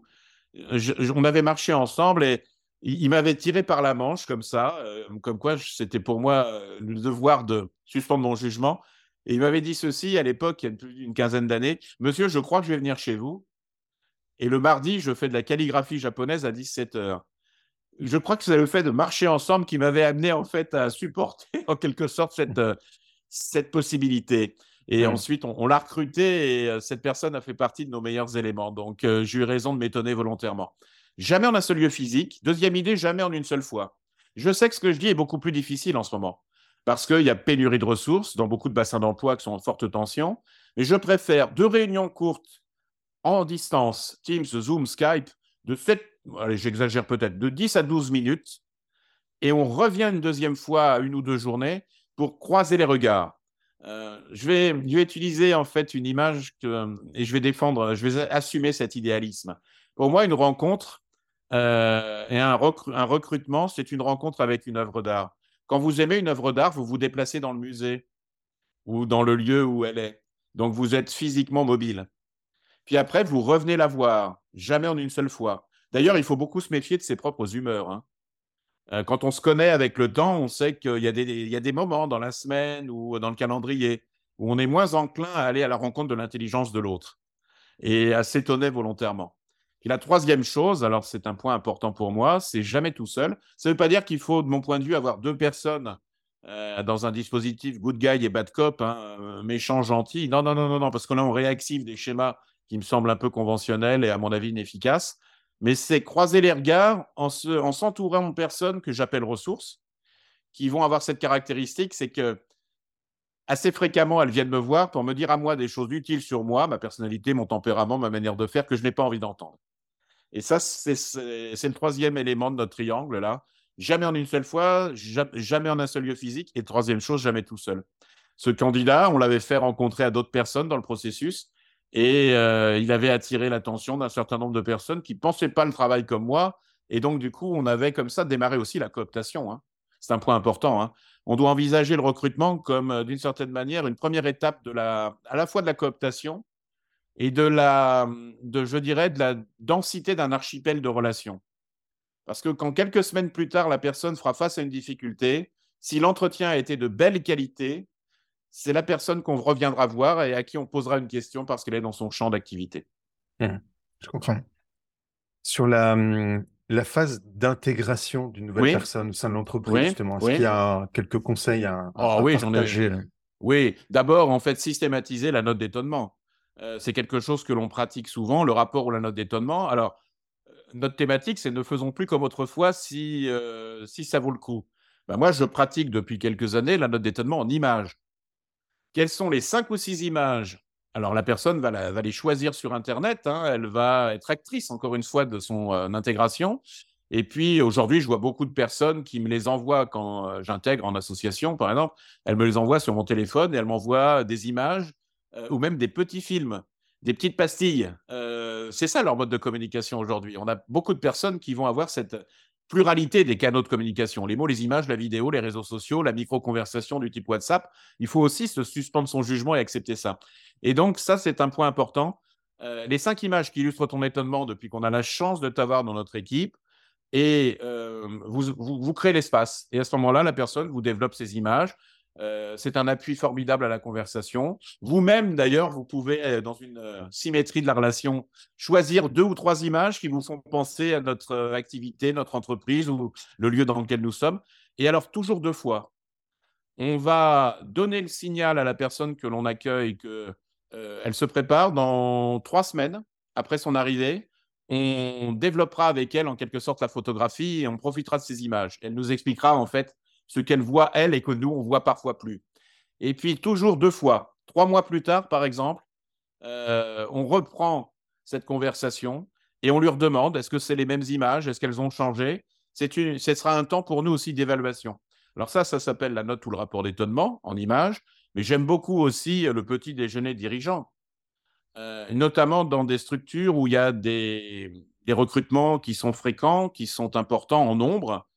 On avait marché ensemble et il m'avait tiré par la manche comme ça, comme quoi c'était pour moi le devoir de suspendre mon jugement. Et il m'avait dit ceci à l'époque, il y a plus d'une quinzaine d'années monsieur, je crois que je vais venir chez vous. Et le mardi, je fais de la calligraphie japonaise à 17 heures. Je crois que c'est le fait de marcher ensemble qui m'avait amené en fait à supporter en quelque sorte cette possibilité. Et Mmh. ensuite, on l'a recruté et cette personne a fait partie de nos meilleurs éléments. Donc, j'ai eu raison de m'étonner volontairement. Jamais en un seul lieu physique. Deuxième idée, jamais en une seule fois. Je sais que ce que je dis est beaucoup plus difficile en ce moment parce qu'il y a pénurie de ressources dans beaucoup de bassins d'emploi qui sont en forte tension. Mais je préfère 2 réunions courtes en distance, Teams, Zoom, Skype, de 7, allez, j'exagère peut-être, de 10 à 12 minutes, et on revient une deuxième fois à 1 ou 2 journées pour croiser les regards. Je vais utiliser en fait une image et je vais assumer cet idéalisme. Pour moi, une rencontre et un recrutement, c'est une rencontre avec une œuvre d'art. Quand vous aimez une œuvre d'art, vous vous déplacez dans le musée ou dans le lieu où elle est. Donc, vous êtes physiquement mobile. Puis après, vous revenez la voir, jamais en une seule fois. D'ailleurs, il faut beaucoup se méfier de ses propres humeurs, hein. Quand on se connaît avec le temps, on sait qu'il y a des moments dans la semaine ou dans le calendrier où on est moins enclin à aller à la rencontre de l'intelligence de l'autre et à s'étonner volontairement. Puis la troisième chose, alors c'est un point important pour moi, c'est jamais tout seul. Ça ne veut pas dire qu'il faut, de mon point de vue, avoir 2 personnes dans un dispositif good guy et bad cop, hein, méchant, gentil. Non, non, non, non, non, parce que là, on réactive des schémas qui me semblent un peu conventionnels et à mon avis inefficaces. Mais c'est croiser les regards en s'entourant de personnes que j'appelle ressources, qui vont avoir cette caractéristique, c'est que assez fréquemment, elles viennent me voir pour me dire à moi des choses utiles sur moi, ma personnalité, mon tempérament, ma manière de faire, que je n'ai pas envie d'entendre. Et ça, c'est le troisième élément de notre triangle, là. Jamais en une seule fois, jamais en un seul lieu physique. Et troisième chose, jamais tout seul. Ce candidat, on l'avait fait rencontrer à d'autres personnes dans le processus et il avait attiré l'attention d'un certain nombre de personnes qui ne pensaient pas le travail comme moi. Et donc, du coup, on avait comme ça démarré aussi la cooptation, hein. C'est un point important, hein. On doit envisager le recrutement comme, d'une certaine manière, une première étape à la fois de la cooptation et je dirais, de la densité d'un archipel de relations. Parce que quand quelques semaines plus tard, la personne fera face à une difficulté, si l'entretien a été de belle qualité, c'est la personne qu'on reviendra voir et à qui on posera une question parce qu'elle est dans son champ d'activité. Mmh. Je comprends. Sur la phase d'intégration d'une nouvelle Oui, personne au sein de l'entreprise, oui, justement, est-ce qu'il y oui. a quelques conseils Oh à oui, j'en ai. partager? Oui, d'abord, en fait, systématiser la note d'étonnement. C'est quelque chose que l'on pratique souvent, le rapport ou la note d'étonnement. Alors, notre thématique, c'est ne faisons plus comme autrefois si ça vaut le coup. Ben moi, je pratique depuis quelques années la note d'étonnement en images. Quelles sont les 5 ou 6 images? Alors, la personne va les choisir sur Internet, hein, elle va être actrice, encore une fois, de son intégration. Et puis, aujourd'hui, je vois beaucoup de personnes qui me les envoient quand j'intègre en association, par exemple. Elles me les envoient sur mon téléphone et elles m'envoient des images ou même des petits films, des petites pastilles. C'est ça leur mode de communication aujourd'hui. On a beaucoup de personnes qui vont avoir cette pluralité des canaux de communication. Les mots, les images, la vidéo, les réseaux sociaux, la micro-conversation du type WhatsApp. Il faut aussi se suspendre son jugement et accepter ça. Et donc, ça, c'est un point important. Les 5 images qui illustrent ton étonnement depuis qu'on a la chance de t'avoir dans notre équipe, et vous créez l'espace. Et à ce moment-là, la personne vous développe ces images. C'est un appui formidable à la conversation. Vous-même, d'ailleurs, vous pouvez, dans une symétrie de la relation, choisir 2 ou 3 images qui vous font penser à notre activité, notre entreprise ou le lieu dans lequel nous sommes. Et alors, toujours 2 fois. On va donner le signal à la personne que l'on accueille que elle se prépare dans 3 semaines après son arrivée. On développera avec elle en quelque sorte la photographie et on profitera de ces images. Elle nous expliquera en fait ce qu'elle voit elle et que nous on voit parfois plus. Et puis toujours 2 fois, 3 mois plus tard par exemple, on reprend cette conversation et on lui redemande est-ce que c'est les mêmes images, est-ce qu'elles ont changé. Ce sera un temps pour nous aussi d'évaluation. Alors ça s'appelle la note ou le rapport d'étonnement en images, mais j'aime beaucoup aussi le petit déjeuner dirigeant, notamment dans des structures où il y a des recrutements qui sont fréquents, qui sont importants en nombre.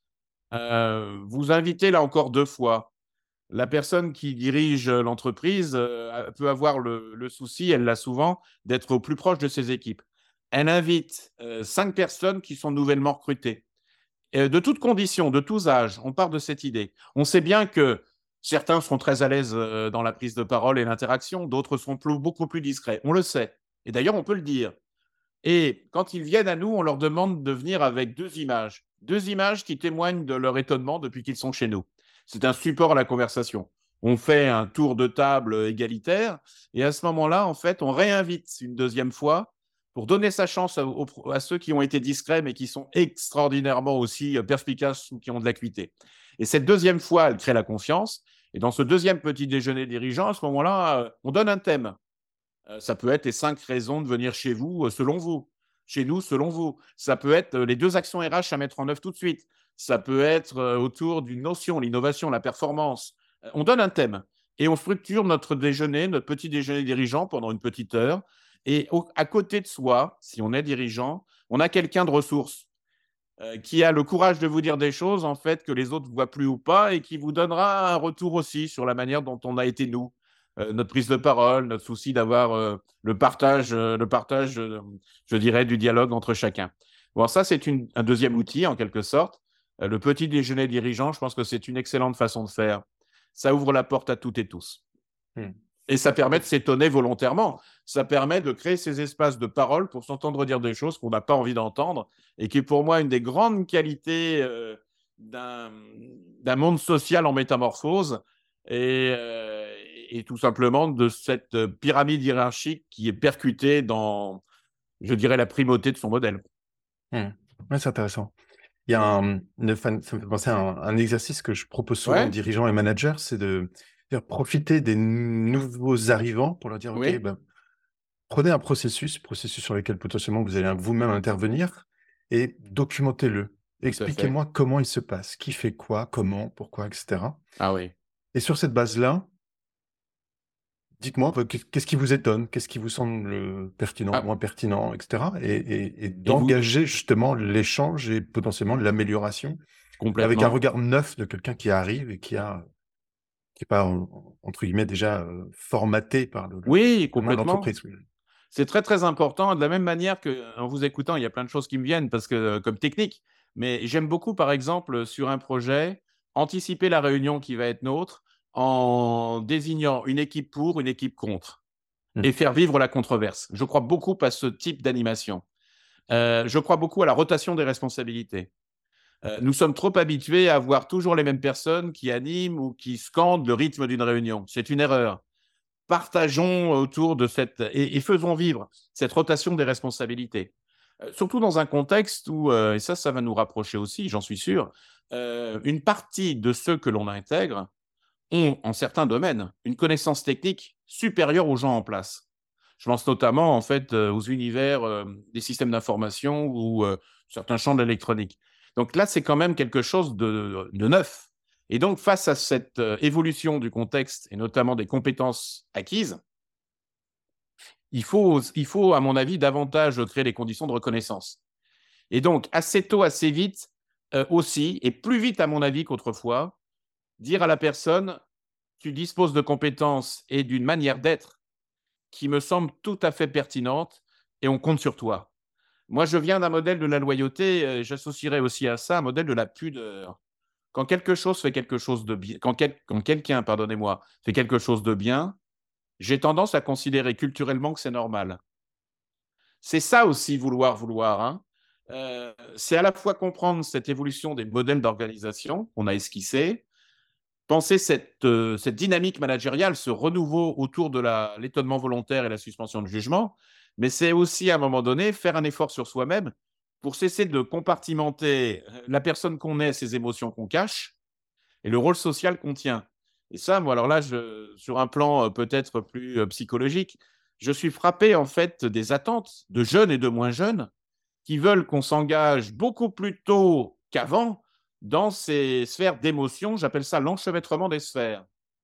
Vous invitez là encore 2 fois. La personne qui dirige l'entreprise peut avoir le souci, elle l'a souvent, d'être au plus proche de ses équipes. Elle invite 5 personnes qui sont nouvellement recrutées. De toutes conditions, de tous âges, on part de cette idée. On sait bien que certains seront très à l'aise dans la prise de parole et l'interaction, d'autres seront beaucoup plus discrets. On le sait. Et d'ailleurs, on peut le dire. Et quand ils viennent à nous, on leur demande de venir avec 2 images. 2 images qui témoignent de leur étonnement depuis qu'ils sont chez nous. C'est un support à la conversation. On fait un tour de table égalitaire et à ce moment-là, en fait, on réinvite une 2e fois pour donner sa chance à ceux qui ont été discrets mais qui sont extraordinairement aussi perspicaces ou qui ont de l'acuité. Et cette 2e fois, elle crée la confiance. Et dans ce 2e petit déjeuner dirigeant, à ce moment-là, on donne un thème. Ça peut être les 5 raisons de venir chez vous, selon vous. Chez nous, selon vous. Ça peut être les 2 actions RH à mettre en œuvre tout de suite. Ça peut être autour d'une notion, l'innovation, la performance. On donne un thème et on structure notre déjeuner, notre petit déjeuner dirigeant pendant une petite heure. Et à côté de soi, si on est dirigeant, on a quelqu'un de ressources qui a le courage de vous dire des choses en fait que les autres ne voient plus ou pas et qui vous donnera un retour aussi sur la manière dont on a été nous. Notre prise de parole, notre souci d'avoir le partage, je dirais, du dialogue entre chacun. Bon, ça, c'est un 2e outil, en quelque sorte. Le petit déjeuner dirigeant, je pense que c'est une excellente façon de faire. Ça ouvre la porte à toutes et tous. Et ça permet de s'étonner volontairement. Ça permet de créer ces espaces de parole pour s'entendre dire des choses qu'on n'a pas envie d'entendre et qui est pour moi une des grandes qualités d'un monde social en métamorphose et tout simplement de cette pyramide hiérarchique qui est percutée dans, je dirais, la primauté de son modèle. Ouais, c'est intéressant. Il y a ça me fait penser à un exercice que je propose souvent aux dirigeants et managers, c'est de faire profiter des nouveaux arrivants pour leur dire, OK, prenez un processus sur lequel potentiellement vous allez vous-même intervenir et documentez-le. Expliquez-moi comment il se passe, qui fait quoi, comment, pourquoi, etc. Ah oui. Et sur cette base-là, dites-moi, qu'est-ce qui vous étonne, qu'est-ce qui vous semble pertinent, moins pertinent, etc. Et d'engager justement l'échange et potentiellement l'amélioration avec un regard neuf de quelqu'un qui arrive et qui n'est pas, entre guillemets, déjà formaté par l'entreprise. Oui. C'est très, très important. De la même manière qu'en vous écoutant, il y a plein de choses qui me viennent parce que, comme technique. Mais j'aime beaucoup, par exemple, sur un projet, anticiper la réunion qui va être nôtre en désignant une équipe pour, une équipe contre et faire vivre la controverse. Je crois beaucoup à ce type d'animation. Je crois beaucoup à la rotation des responsabilités. Nous sommes trop habitués à voir toujours les mêmes personnes qui animent ou qui scandent le rythme d'une réunion. C'est une erreur. Partageons autour de cette et faisons vivre cette rotation des responsabilités. Surtout dans un contexte où, et ça va nous rapprocher aussi, j'en suis sûr, une partie de ceux que l'on intègre ont, en certains domaines, une connaissance technique supérieure aux gens en place. Je pense notamment, en fait, aux univers des systèmes d'information ou certains champs de l'électronique. Donc là, c'est quand même quelque chose de neuf. Et donc, face à cette évolution du contexte, et notamment des compétences acquises, il faut, à mon avis, davantage créer les conditions de reconnaissance. Et donc, assez tôt, assez vite, aussi, et plus vite, à mon avis, qu'autrefois, dire à la personne, tu disposes de compétences et d'une manière d'être qui me semble tout à fait pertinente et on compte sur toi. Moi, je viens d'un modèle de la loyauté, j'associerais aussi à ça un modèle de la pudeur. Quand quelque chose fait quelque chose de bien, quand quelqu'un, pardonnez-moi, fait quelque chose de bien, j'ai tendance à considérer culturellement que c'est normal. C'est ça aussi vouloir, hein. C'est à la fois comprendre cette évolution des modèles d'organisation qu'on a esquissés, penser cette dynamique managériale, ce renouveau autour de l'étonnement volontaire et la suspension de jugement, mais c'est aussi, à un moment donné, faire un effort sur soi-même pour cesser de compartimenter la personne qu'on est, ses émotions qu'on cache et le rôle social qu'on tient. Et ça, moi, alors là, sur un plan peut-être plus psychologique, je suis frappé, en fait, des attentes de jeunes et de moins jeunes qui veulent qu'on s'engage beaucoup plus tôt qu'avant dans ces sphères d'émotion. J'appelle ça l'enchevêtrement des sphères.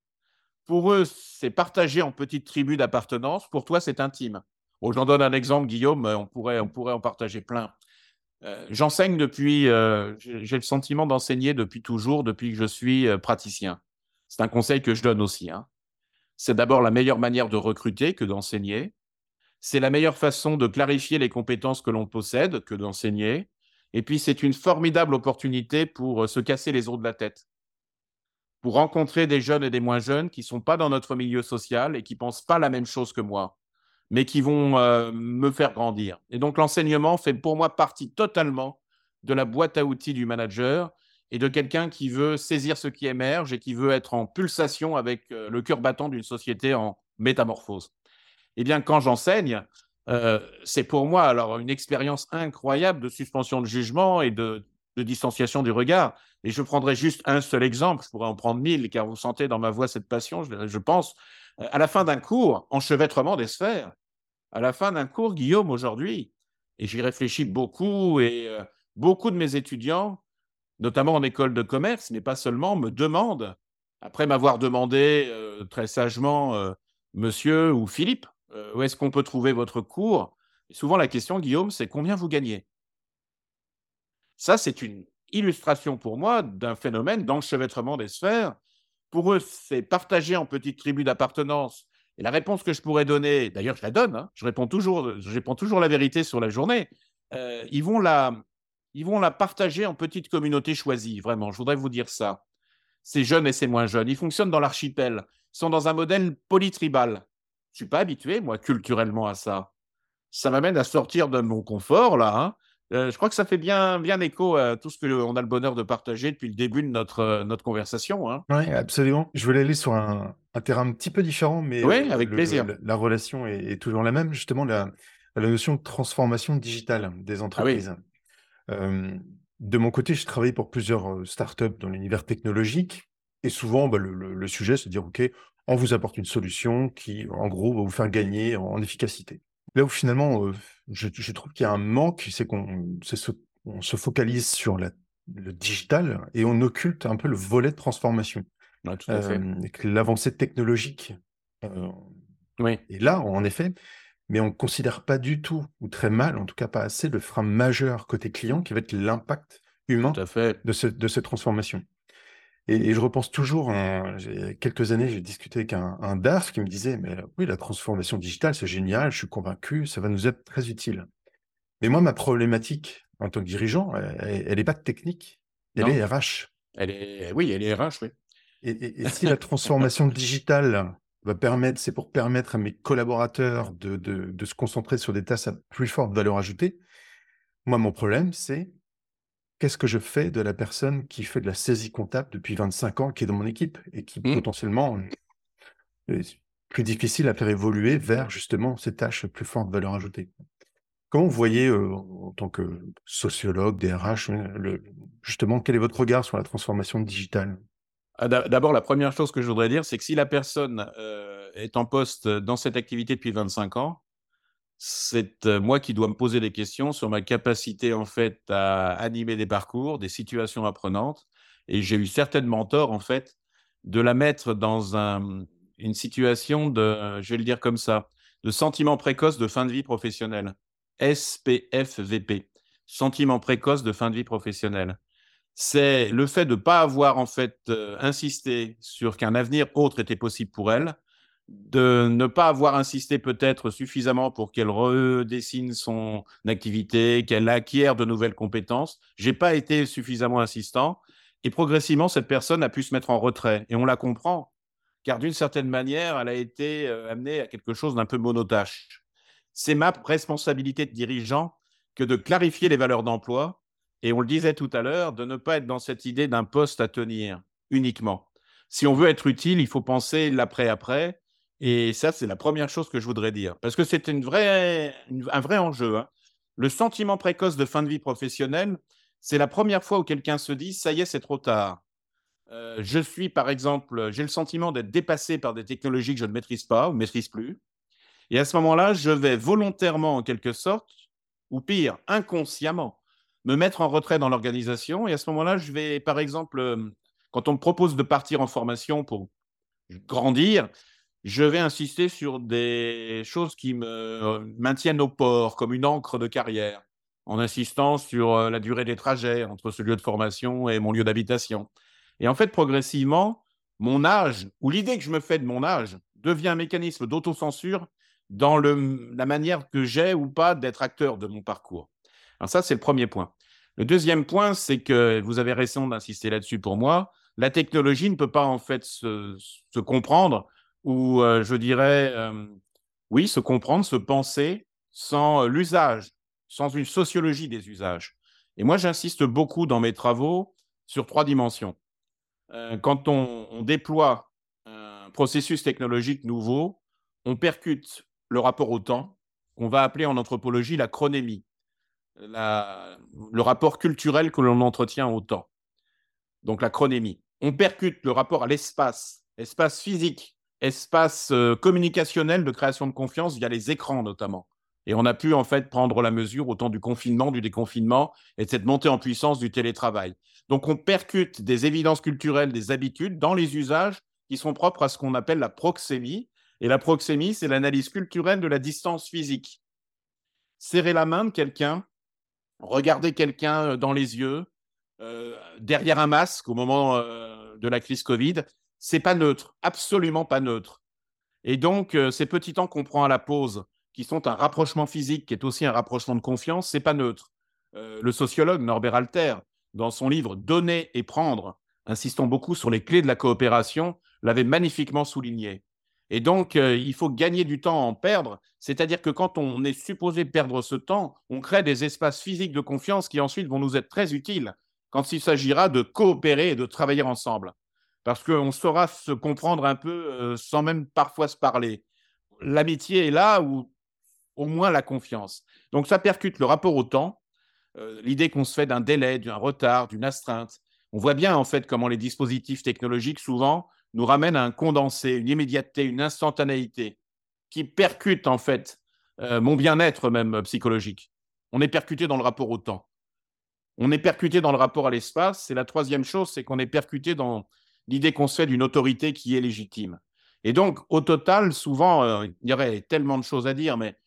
Pour eux, c'est partagé en petites tribus d'appartenance. Pour toi, c'est intime. Bon, j'en donne un exemple, Guillaume, on pourrait en partager plein. J'enseigne depuis, j'ai le sentiment d'enseigner depuis toujours, depuis que je suis praticien. C'est un conseil que je donne aussi, hein. C'est d'abord la meilleure manière de recruter que d'enseigner. C'est la meilleure façon de clarifier les compétences que l'on possède que d'enseigner. Et puis, c'est une formidable opportunité pour se casser les os de la tête, pour rencontrer des jeunes et des moins jeunes qui ne sont pas dans notre milieu social et qui ne pensent pas la même chose que moi, mais qui vont me faire grandir. Et donc, l'enseignement fait pour moi partie totalement de la boîte à outils du manager et de quelqu'un qui veut saisir ce qui émerge et qui veut être en pulsation avec le cœur battant d'une société en métamorphose. Eh bien, quand j'enseigne, c'est pour moi alors une expérience incroyable de suspension de jugement et de distanciation du regard. Et je prendrai juste un seul exemple, je pourrais en prendre 1000, car vous sentez dans ma voix cette passion, je pense. À la fin d'un cours, enchevêtrement des sphères, à la fin d'un cours, Guillaume, aujourd'hui, et j'y réfléchis beaucoup, et beaucoup de mes étudiants, notamment en école de commerce, mais pas seulement, me demandent, après m'avoir demandé très sagement, monsieur ou Philippe, où est-ce qu'on peut trouver votre cours? Et souvent, la question, Guillaume, c'est combien vous gagnez? Ça, c'est une illustration pour moi d'un phénomène d'enchevêtrement des sphères. Pour eux, c'est partagé en petites tribus d'appartenance. Et la réponse que je pourrais donner, d'ailleurs, je la donne, hein, je réponds toujours la vérité sur la journée. Ils vont la partager en petites communautés choisies, vraiment. Je voudrais vous dire ça. Ces jeunes et ces moins jeunes, ils fonctionnent dans l'archipel. Ils sont dans un modèle polytribal. Je ne suis pas habitué, moi, culturellement, à ça. Ça m'amène à sortir de mon confort, là, hein. Je crois que ça fait bien, bien écho à tout ce qu'on a le bonheur de partager depuis le début de notre conversation, hein. Ouais, absolument. Je voulais aller sur un terrain un petit peu différent, mais Oui, avec plaisir. la relation est toujours la même. Justement, la notion de transformation digitale des Ah oui, entreprises. De mon côté, je travaille pour plusieurs startups dans l'univers technologique. Et souvent, bah, le sujet, c'est de dire, OK, on vous apporte une solution qui, en gros, va vous faire gagner en efficacité. Là où finalement, je trouve qu'il y a un manque, c'est on se focalise sur le digital et on occulte un peu le volet de transformation. ouais, tout à fait. Et que l'avancée technologique euh, Oui, est là, en effet, mais on ne considère pas du tout, ou très mal, en tout cas pas assez, le frein majeur côté client qui va être l'impact tout humain à fait. de cette transformation. Et je repense toujours, il y a quelques années, j'ai discuté avec un DAF qui me disait, mais oui, la transformation digitale, c'est génial, je suis convaincu, ça va nous être très utile. Mais moi, ma problématique en tant que dirigeant, elle n'est pas technique, elle Non, est RH. oui, elle est RH, oui. Et si la transformation digitale c'est pour permettre à mes collaborateurs de se concentrer sur des tâches à plus forte valeur ajoutée, moi, mon problème, c'est qu'est-ce que je fais de la personne qui fait de la saisie comptable depuis 25 ans, qui est dans mon équipe et qui Mmh. potentiellement est plus difficile à faire évoluer vers justement ces tâches plus fortes valeur ajoutée. Comment vous voyez, en tant que sociologue, DRH, justement, quel est votre regard sur la transformation digitale? D'abord, la première chose que je voudrais dire, c'est que si la personne est en poste dans cette activité depuis 25 ans, c'est moi qui dois me poser des questions sur ma capacité en fait à animer des parcours, des situations apprenantes. Et j'ai eu certainement tort en fait de la mettre dans une situation de, je vais le dire comme ça, de sentiment précoce de fin de vie professionnelle. SPFVP, sentiment précoce de fin de vie professionnelle. C'est le fait de ne pas avoir en fait insisté sur qu'un avenir autre était possible pour elle, de ne pas avoir insisté peut-être suffisamment pour qu'elle redessine son activité, qu'elle acquiert de nouvelles compétences. J'ai pas été suffisamment insistant et progressivement cette personne a pu se mettre en retrait et on la comprend car d'une certaine manière, elle a été amenée à quelque chose d'un peu monotache. C'est ma responsabilité de dirigeant que de clarifier les valeurs d'emploi et on le disait tout à l'heure, de ne pas être dans cette idée d'un poste à tenir uniquement. Si on veut être utile, il faut penser l'après-après. Et ça, c'est la première chose que je voudrais dire. Parce que c'est un vrai enjeu. Hein. Le sentiment précoce de fin de vie professionnelle, c'est la première fois où quelqu'un se dit, ça y est, c'est trop tard. Je suis, par exemple, j'ai le sentiment d'être dépassé par des technologies que je ne maîtrise pas ou ne maîtrise plus. Et à ce moment-là, je vais volontairement, en quelque sorte, ou pire, inconsciemment, me mettre en retrait dans l'organisation. Et à ce moment-là, je vais, par exemple, quand on me propose de partir en formation pour grandir, je vais insister sur des choses qui me maintiennent au port, comme une encre de carrière, en insistant sur la durée des trajets entre ce lieu de formation et mon lieu d'habitation. Et en fait, progressivement, mon âge, ou l'idée que je me fais de mon âge, devient un mécanisme d'autocensure dans la manière que j'ai ou pas d'être acteur de mon parcours. Alors ça, c'est le premier point. Le deuxième point, c'est que vous avez raison d'insister là-dessus pour moi. La technologie ne peut pas en fait se comprendre ou je dirais, oui, se comprendre, se penser sans l'usage, sans une sociologie des usages. Et moi, j'insiste beaucoup dans mes travaux sur 3 dimensions. Quand on déploie un processus technologique nouveau, on percute le rapport au temps, qu'on va appeler en anthropologie la chronémie, le rapport culturel que l'on entretient au temps. Donc la chronémie. On percute le rapport à l'espace, espace physique, espace communicationnel de création de confiance via les écrans notamment. Et on a pu en fait prendre la mesure au temps du confinement, du déconfinement et de cette montée en puissance du télétravail. Donc on percute des évidences culturelles, des habitudes dans les usages qui sont propres à ce qu'on appelle la proxémie. Et la proxémie, c'est l'analyse culturelle de la distance physique. Serrer la main de quelqu'un, regarder quelqu'un dans les yeux, derrière un masque au moment de la crise Covid, c'est pas neutre, absolument pas neutre. Et donc, ces petits temps qu'on prend à la pause, qui sont un rapprochement physique, qui est aussi un rapprochement de confiance, c'est pas neutre. Le sociologue Norbert Alter, dans son livre Donner et prendre, insistant beaucoup sur les clés de la coopération, l'avait magnifiquement souligné. Et donc, il faut gagner du temps à en perdre, c'est-à-dire que quand on est supposé perdre ce temps, on crée des espaces physiques de confiance qui ensuite vont nous être très utiles quand il s'agira de coopérer et de travailler ensemble. Parce qu'on saura se comprendre un peu sans même parfois se parler. L'amitié est là, ou au moins la confiance. Donc ça percute le rapport au temps, l'idée qu'on se fait d'un délai, d'un retard, d'une astreinte. On voit bien en fait comment les dispositifs technologiques souvent nous ramènent à un condensé, une immédiateté, une instantanéité qui percute en fait mon bien-être même psychologique. On est percuté dans le rapport au temps. On est percuté dans le rapport à l'espace. Et la troisième chose, c'est qu'on est percuté dans l'idée qu'on se fait d'une autorité qui est légitime. Et donc, au total, souvent, il y aurait tellement de choses à dire, mais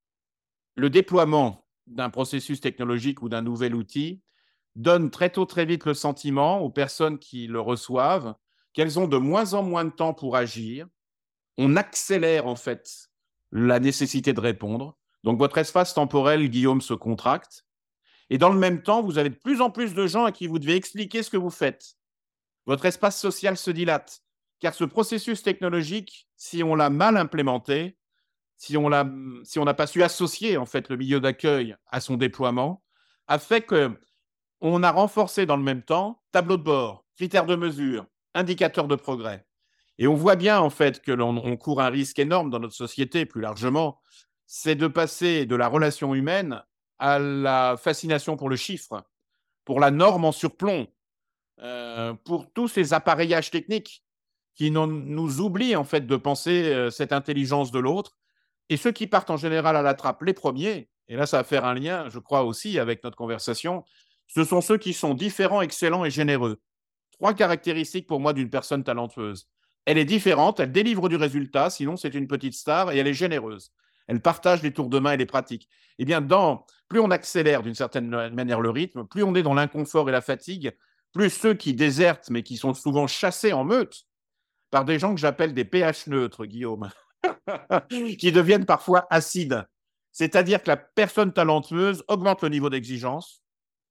le déploiement d'un processus technologique ou d'un nouvel outil donne très tôt, très vite le sentiment aux personnes qui le reçoivent qu'elles ont de moins en moins de temps pour agir. On accélère en fait la nécessité de répondre. Donc votre espace temporel, Guillaume, se contracte. Et dans le même temps, vous avez de plus en plus de gens à qui vous devez expliquer ce que vous faites. Votre espace social se dilate, car ce processus technologique, si on l'a mal implémenté, si on n'a pas su associer en fait le milieu d'accueil à son déploiement, a fait qu'on a renforcé dans le même temps tableau de bord, critères de mesure, indicateurs de progrès. Et on voit bien en fait que l'on court un risque énorme dans notre société plus largement, c'est de passer de la relation humaine à la fascination pour le chiffre, pour la norme en surplomb, pour tous ces appareillages techniques qui nous oublient en fait de penser cette intelligence de l'autre. Et ceux qui partent en général à la trappe les premiers, et là ça va faire un lien, je crois aussi, avec notre conversation, ce sont ceux qui sont différents, excellents et généreux. 3 caractéristiques pour moi d'une personne talentueuse. Elle est différente, elle délivre du résultat, sinon c'est une petite star, et elle est généreuse. Elle partage les tours de main et les pratiques. Eh bien, plus on accélère d'une certaine manière le rythme, plus on est dans l'inconfort et la fatigue, plus ceux qui désertent, mais qui sont souvent chassés en meute par des gens que j'appelle des pH neutres, Guillaume, qui deviennent parfois acides. C'est-à-dire que la personne talentueuse augmente le niveau d'exigence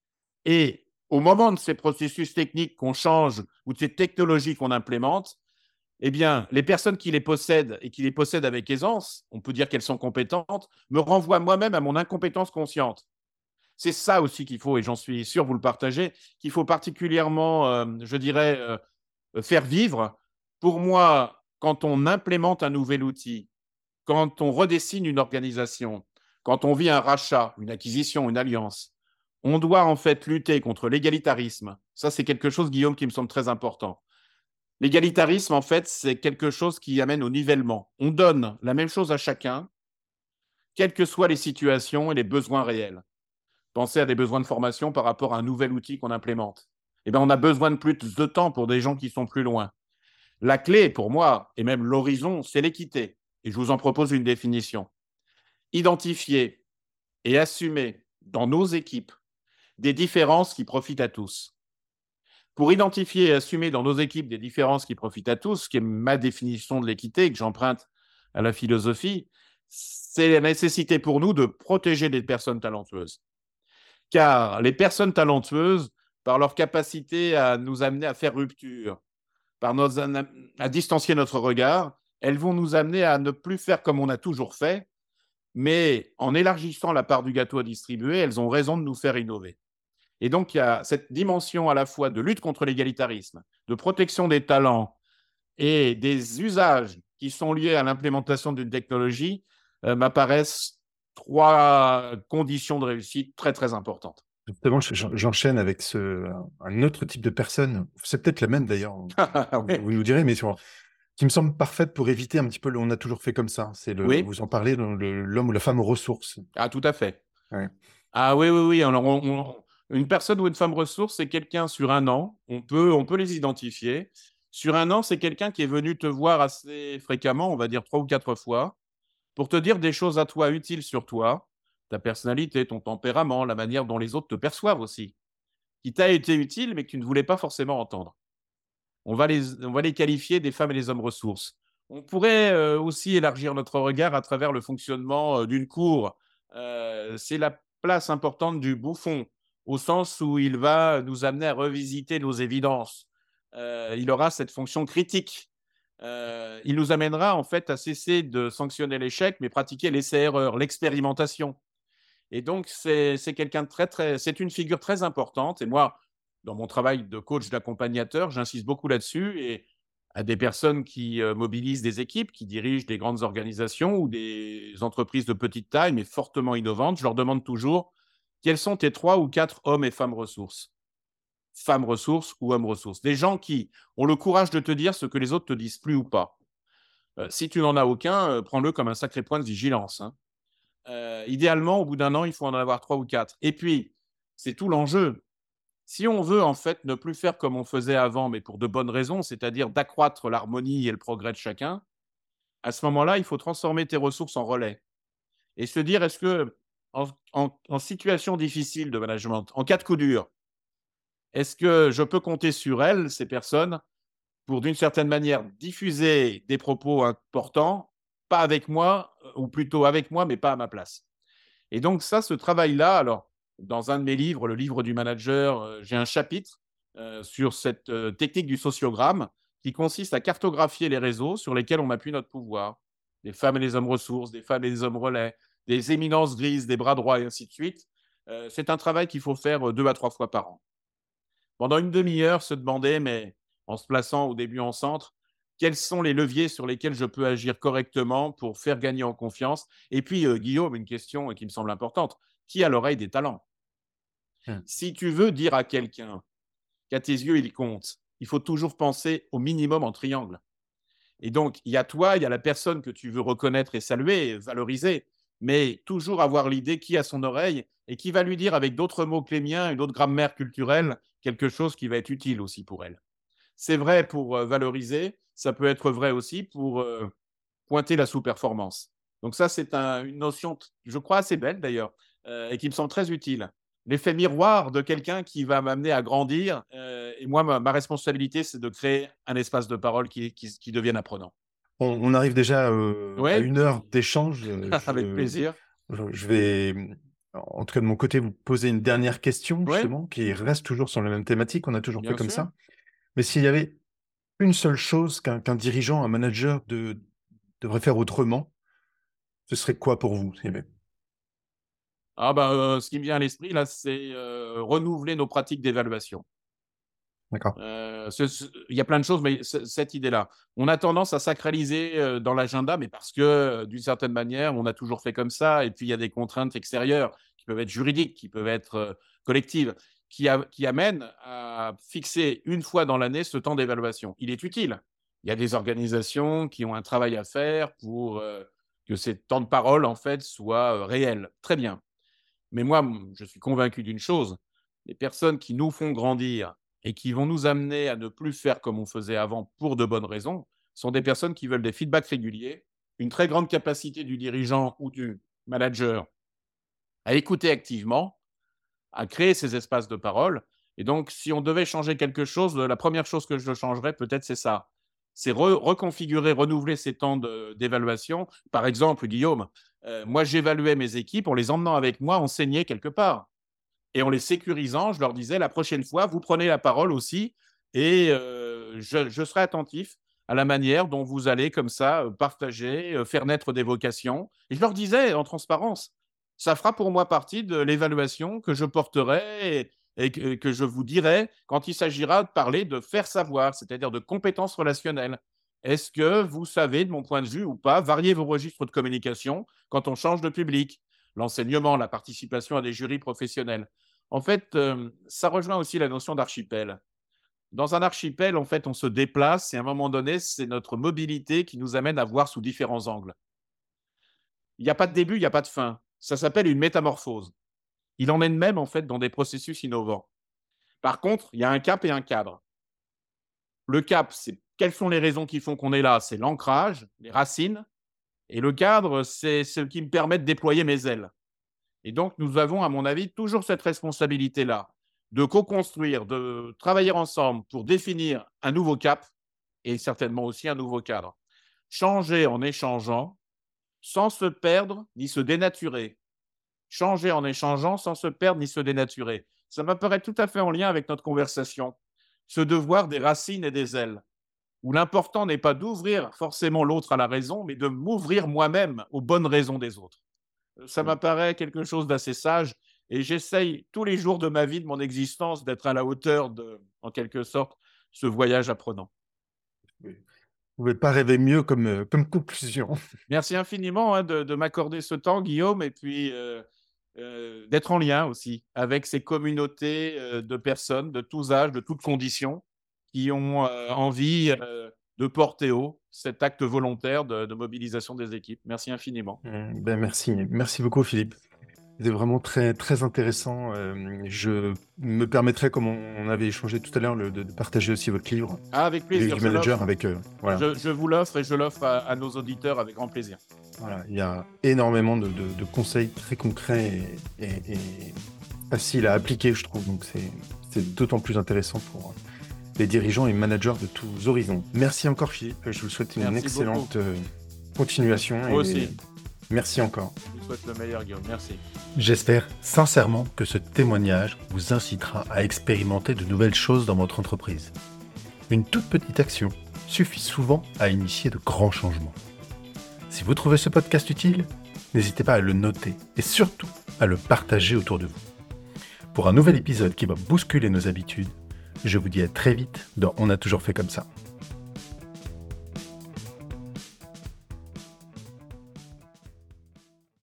et au moment de ces processus techniques qu'on change ou de ces technologies qu'on implémente, eh bien, les personnes qui les possèdent et qui les possèdent avec aisance, on peut dire qu'elles sont compétentes, me renvoient moi-même à mon incompétence consciente. C'est ça aussi qu'il faut, et j'en suis sûr, vous le partagez, qu'il faut particulièrement, je dirais, faire vivre. Pour moi, quand on implémente un nouvel outil, quand on redessine une organisation, quand on vit un rachat, une acquisition, une alliance, on doit en fait lutter contre l'égalitarisme. Ça, c'est quelque chose, Guillaume, qui me semble très important. L'égalitarisme, en fait, c'est quelque chose qui amène au nivellement. On donne la même chose à chacun, quelles que soient les situations et les besoins réels. Pensez à des besoins de formation par rapport à un nouvel outil qu'on implémente. Eh bien, on a besoin de plus de temps pour des gens qui sont plus loin. La clé, pour moi, et même l'horizon, c'est l'équité. Et je vous en propose une définition. Identifier et assumer dans nos équipes des différences qui profitent à tous. Pour identifier et assumer dans nos équipes des différences qui profitent à tous, qui est ma définition de l'équité que j'emprunte à la philosophie, c'est la nécessité pour nous de protéger les personnes talentueuses. Car les personnes talentueuses, par leur capacité à nous amener à faire rupture, à distancier notre regard, elles vont nous amener à ne plus faire comme on a toujours fait, mais en élargissant la part du gâteau à distribuer, elles ont raison de nous faire innover. Et donc, il y a cette dimension à la fois de lutte contre l'égalitarisme, de protection des talents et des usages qui sont liés à l'implémentation d'une technologie, m'apparaissent 3 conditions de réussite très, très importantes. Justement, j'enchaîne avec un autre type de personne. C'est peut-être la même d'ailleurs. Oui. Vous nous direz, mais qui me semble parfaite pour éviter un petit peu on a toujours fait comme ça. Oui. Vous en parlez dans l'homme ou la femme aux ressources. Ah, tout à fait. Ouais. Ah oui, oui, oui. Alors, une personne ou une femme ressource, c'est quelqu'un sur un an. On peut les identifier. Sur un an, c'est quelqu'un qui est venu te voir assez fréquemment, on va dire 3 ou 4 fois, pour te dire des choses à toi utiles sur toi, ta personnalité, ton tempérament, la manière dont les autres te perçoivent aussi, qui t'a été utile, mais que tu ne voulais pas forcément entendre. On va les qualifier des femmes et des hommes ressources. On pourrait aussi élargir notre regard à travers le fonctionnement d'une cour. C'est la place importante du bouffon, au sens où il va nous amener à revisiter nos évidences. Il aura cette fonction critique. Il nous amènera en fait à cesser de sanctionner l'échec, mais pratiquer l'essai-erreur, l'expérimentation. Et donc, c'est quelqu'un de c'est une figure très importante. Et moi, dans mon travail de coach, d'accompagnateur, j'insiste beaucoup là-dessus. Et à des personnes qui mobilisent des équipes, qui dirigent des grandes organisations ou des entreprises de petite taille, mais fortement innovantes, je leur demande toujours quels sont tes 3 ou 4 hommes et femmes ressources. Femmes ressources ou hommes ressources. Des gens qui ont le courage de te dire ce que les autres te disent plus ou pas. Si tu n'en as aucun, prends-le comme un sacré point de vigilance, hein. Idéalement, au bout d'un an, il faut en avoir 3 ou 4. Et puis, c'est tout l'enjeu. Si on veut en fait ne plus faire comme on faisait avant, mais pour de bonnes raisons, c'est-à-dire d'accroître l'harmonie et le progrès de chacun, à ce moment-là, il faut transformer tes ressources en relais et se dire: «Est-ce que en situation difficile de management, en cas de coup dur, est-ce que je peux compter sur elles, ces personnes, pour d'une certaine manière diffuser des propos importants, pas avec moi, ou plutôt avec moi, mais pas à ma place?» Et donc ça, ce travail-là, alors dans un de mes livres, le livre du manager, j'ai un chapitre, sur cette, technique du sociogramme qui consiste à cartographier les réseaux sur lesquels on appuie notre pouvoir. Les femmes et les hommes ressources, des femmes et des hommes relais, des éminences grises, des bras droits et ainsi de suite. C'est un travail qu'il faut faire, 2 à 3 fois par an. Pendant une demi-heure, se demander, mais en se plaçant au début en centre, quels sont les leviers sur lesquels je peux agir correctement pour faire gagner en confiance? Et puis, Guillaume, une question qui me semble importante, qui a l'oreille des talents? Mmh. Si tu veux dire à quelqu'un qu'à tes yeux, il compte, il faut toujours penser au minimum en triangle. Et donc, il y a toi, il y a la personne que tu veux reconnaître et saluer, valoriser, mais toujours avoir l'idée qui a son oreille et qui va lui dire avec d'autres mots que les miens, une autre grammaire culturelle, quelque chose qui va être utile aussi pour elle. C'est vrai pour valoriser, ça peut être vrai aussi pour pointer la sous-performance. Donc ça, c'est une notion, je crois, assez belle d'ailleurs, et qui me semble très utile. L'effet miroir de quelqu'un qui va m'amener à grandir. Et moi, ma responsabilité, c'est de créer un espace de parole qui devienne apprenant. On arrive déjà à Oui, 1 heure d'échange. avec plaisir. Je vais, en tout cas de mon côté, vous poser une dernière question, Oui, justement, qui reste toujours sur la même thématique. On a toujours fait bien comme sûr. ça. Mais s'il y avait une seule chose qu'un dirigeant, un manager devrait faire autrement, ce serait quoi pour vous? Ah bah, ce qui me vient à l'esprit là, c'est renouveler nos pratiques d'évaluation. D'accord. Il y a plein de choses, mais cette idée-là. On a tendance à sacraliser, dans l'agenda, mais parce que, d'une certaine manière, on a toujours fait comme ça et puis il y a des contraintes extérieures qui peuvent être juridiques, qui peuvent être, collectives, qui amènent à fixer une fois dans l'année ce temps d'évaluation. Il est utile. Il y a des organisations qui ont un travail à faire pour, que ces temps de parole, en fait, soient, réels. Très bien. Mais moi, je suis convaincu d'une chose, les personnes qui nous font grandir et qui vont nous amener à ne plus faire comme on faisait avant pour de bonnes raisons, sont des personnes qui veulent des feedbacks réguliers, une très grande capacité du dirigeant ou du manager à écouter activement, à créer ces espaces de parole. Et donc, si on devait changer quelque chose, la première chose que je changerais, peut-être, c'est ça. C'est reconfigurer, renouveler ces temps d'évaluation. Par exemple, Guillaume, moi, j'évaluais mes équipes en les emmenant avec moi enseigner quelque part. Et en les sécurisant, je leur disais: «La prochaine fois, vous prenez la parole aussi et je serai attentif à la manière dont vous allez comme ça, partager, faire naître des vocations». Et je leur disais en transparence: «Ça fera pour moi partie de l'évaluation que je porterai et que je vous dirai quand il s'agira de parler de faire savoir, c'est-à-dire de compétences relationnelles. Est-ce que vous savez, de mon point de vue ou pas, varier vos registres de communication quand on change de public?» L'enseignement, la participation à des jurys professionnels. En fait, ça rejoint aussi la notion d'archipel. Dans un archipel, en fait, on se déplace et à un moment donné, c'est notre mobilité qui nous amène à voir sous différents angles. Il n'y a pas de début, il n'y a pas de fin. Ça s'appelle une métamorphose. Il en est de même, en fait, dans des processus innovants. Par contre, il y a un cap et un cadre. Le cap, c'est quelles sont les raisons qui font qu'on est là? C'est l'ancrage, les racines. Et le cadre, c'est ce qui me permet de déployer mes ailes. Et donc, nous avons, à mon avis, toujours cette responsabilité-là, de co-construire, de travailler ensemble pour définir un nouveau cap et certainement aussi un nouveau cadre. Changer en échangeant, sans se perdre ni se dénaturer. Changer en échangeant, sans se perdre ni se dénaturer. Ça m'apparaît tout à fait en lien avec notre conversation. Ce devoir des racines et des ailes, où l'important n'est pas d'ouvrir forcément l'autre à la raison, mais de m'ouvrir moi-même aux bonnes raisons des autres. Ça Mmh. m'apparaît quelque chose d'assez sage et j'essaye tous les jours de ma vie, de mon existence, d'être à la hauteur de, en quelque sorte, ce voyage apprenant. Oui. Vous pouvez pas rêver mieux comme conclusion. Merci infiniment, hein, de m'accorder ce temps, Guillaume, et puis, d'être en lien aussi avec ces communautés, de personnes de tous âges, de toutes conditions, qui ont, envie, de porter haut cet acte volontaire de mobilisation des équipes. Merci infiniment. Merci. Merci beaucoup, Philippe. C'était vraiment très, très intéressant. Je me permettrai, comme on avait échangé tout à l'heure, de partager aussi votre livre, Ah, avec Le livre plaisir, du je l'offre. manager avec, voilà. Je vous l'offre et je l'offre à nos auditeurs avec grand plaisir. Voilà, il y a énormément de conseils très concrets et faciles à appliquer, je trouve. Donc c'est d'autant plus intéressant pour les dirigeants et managers de tous horizons. Merci encore, Philippe. Je vous souhaite une Merci excellente beaucoup. continuation Moi et aussi. merci encore. Je vous souhaite le meilleur, Guillaume. Merci. J'espère sincèrement que ce témoignage vous incitera à expérimenter de nouvelles choses dans votre entreprise. Une toute petite action suffit souvent à initier de grands changements. Si vous trouvez ce podcast utile, n'hésitez pas à le noter et surtout à le partager autour de vous. Pour un nouvel épisode qui va bousculer nos habitudes, je vous dis à très vite dans On a toujours fait comme ça.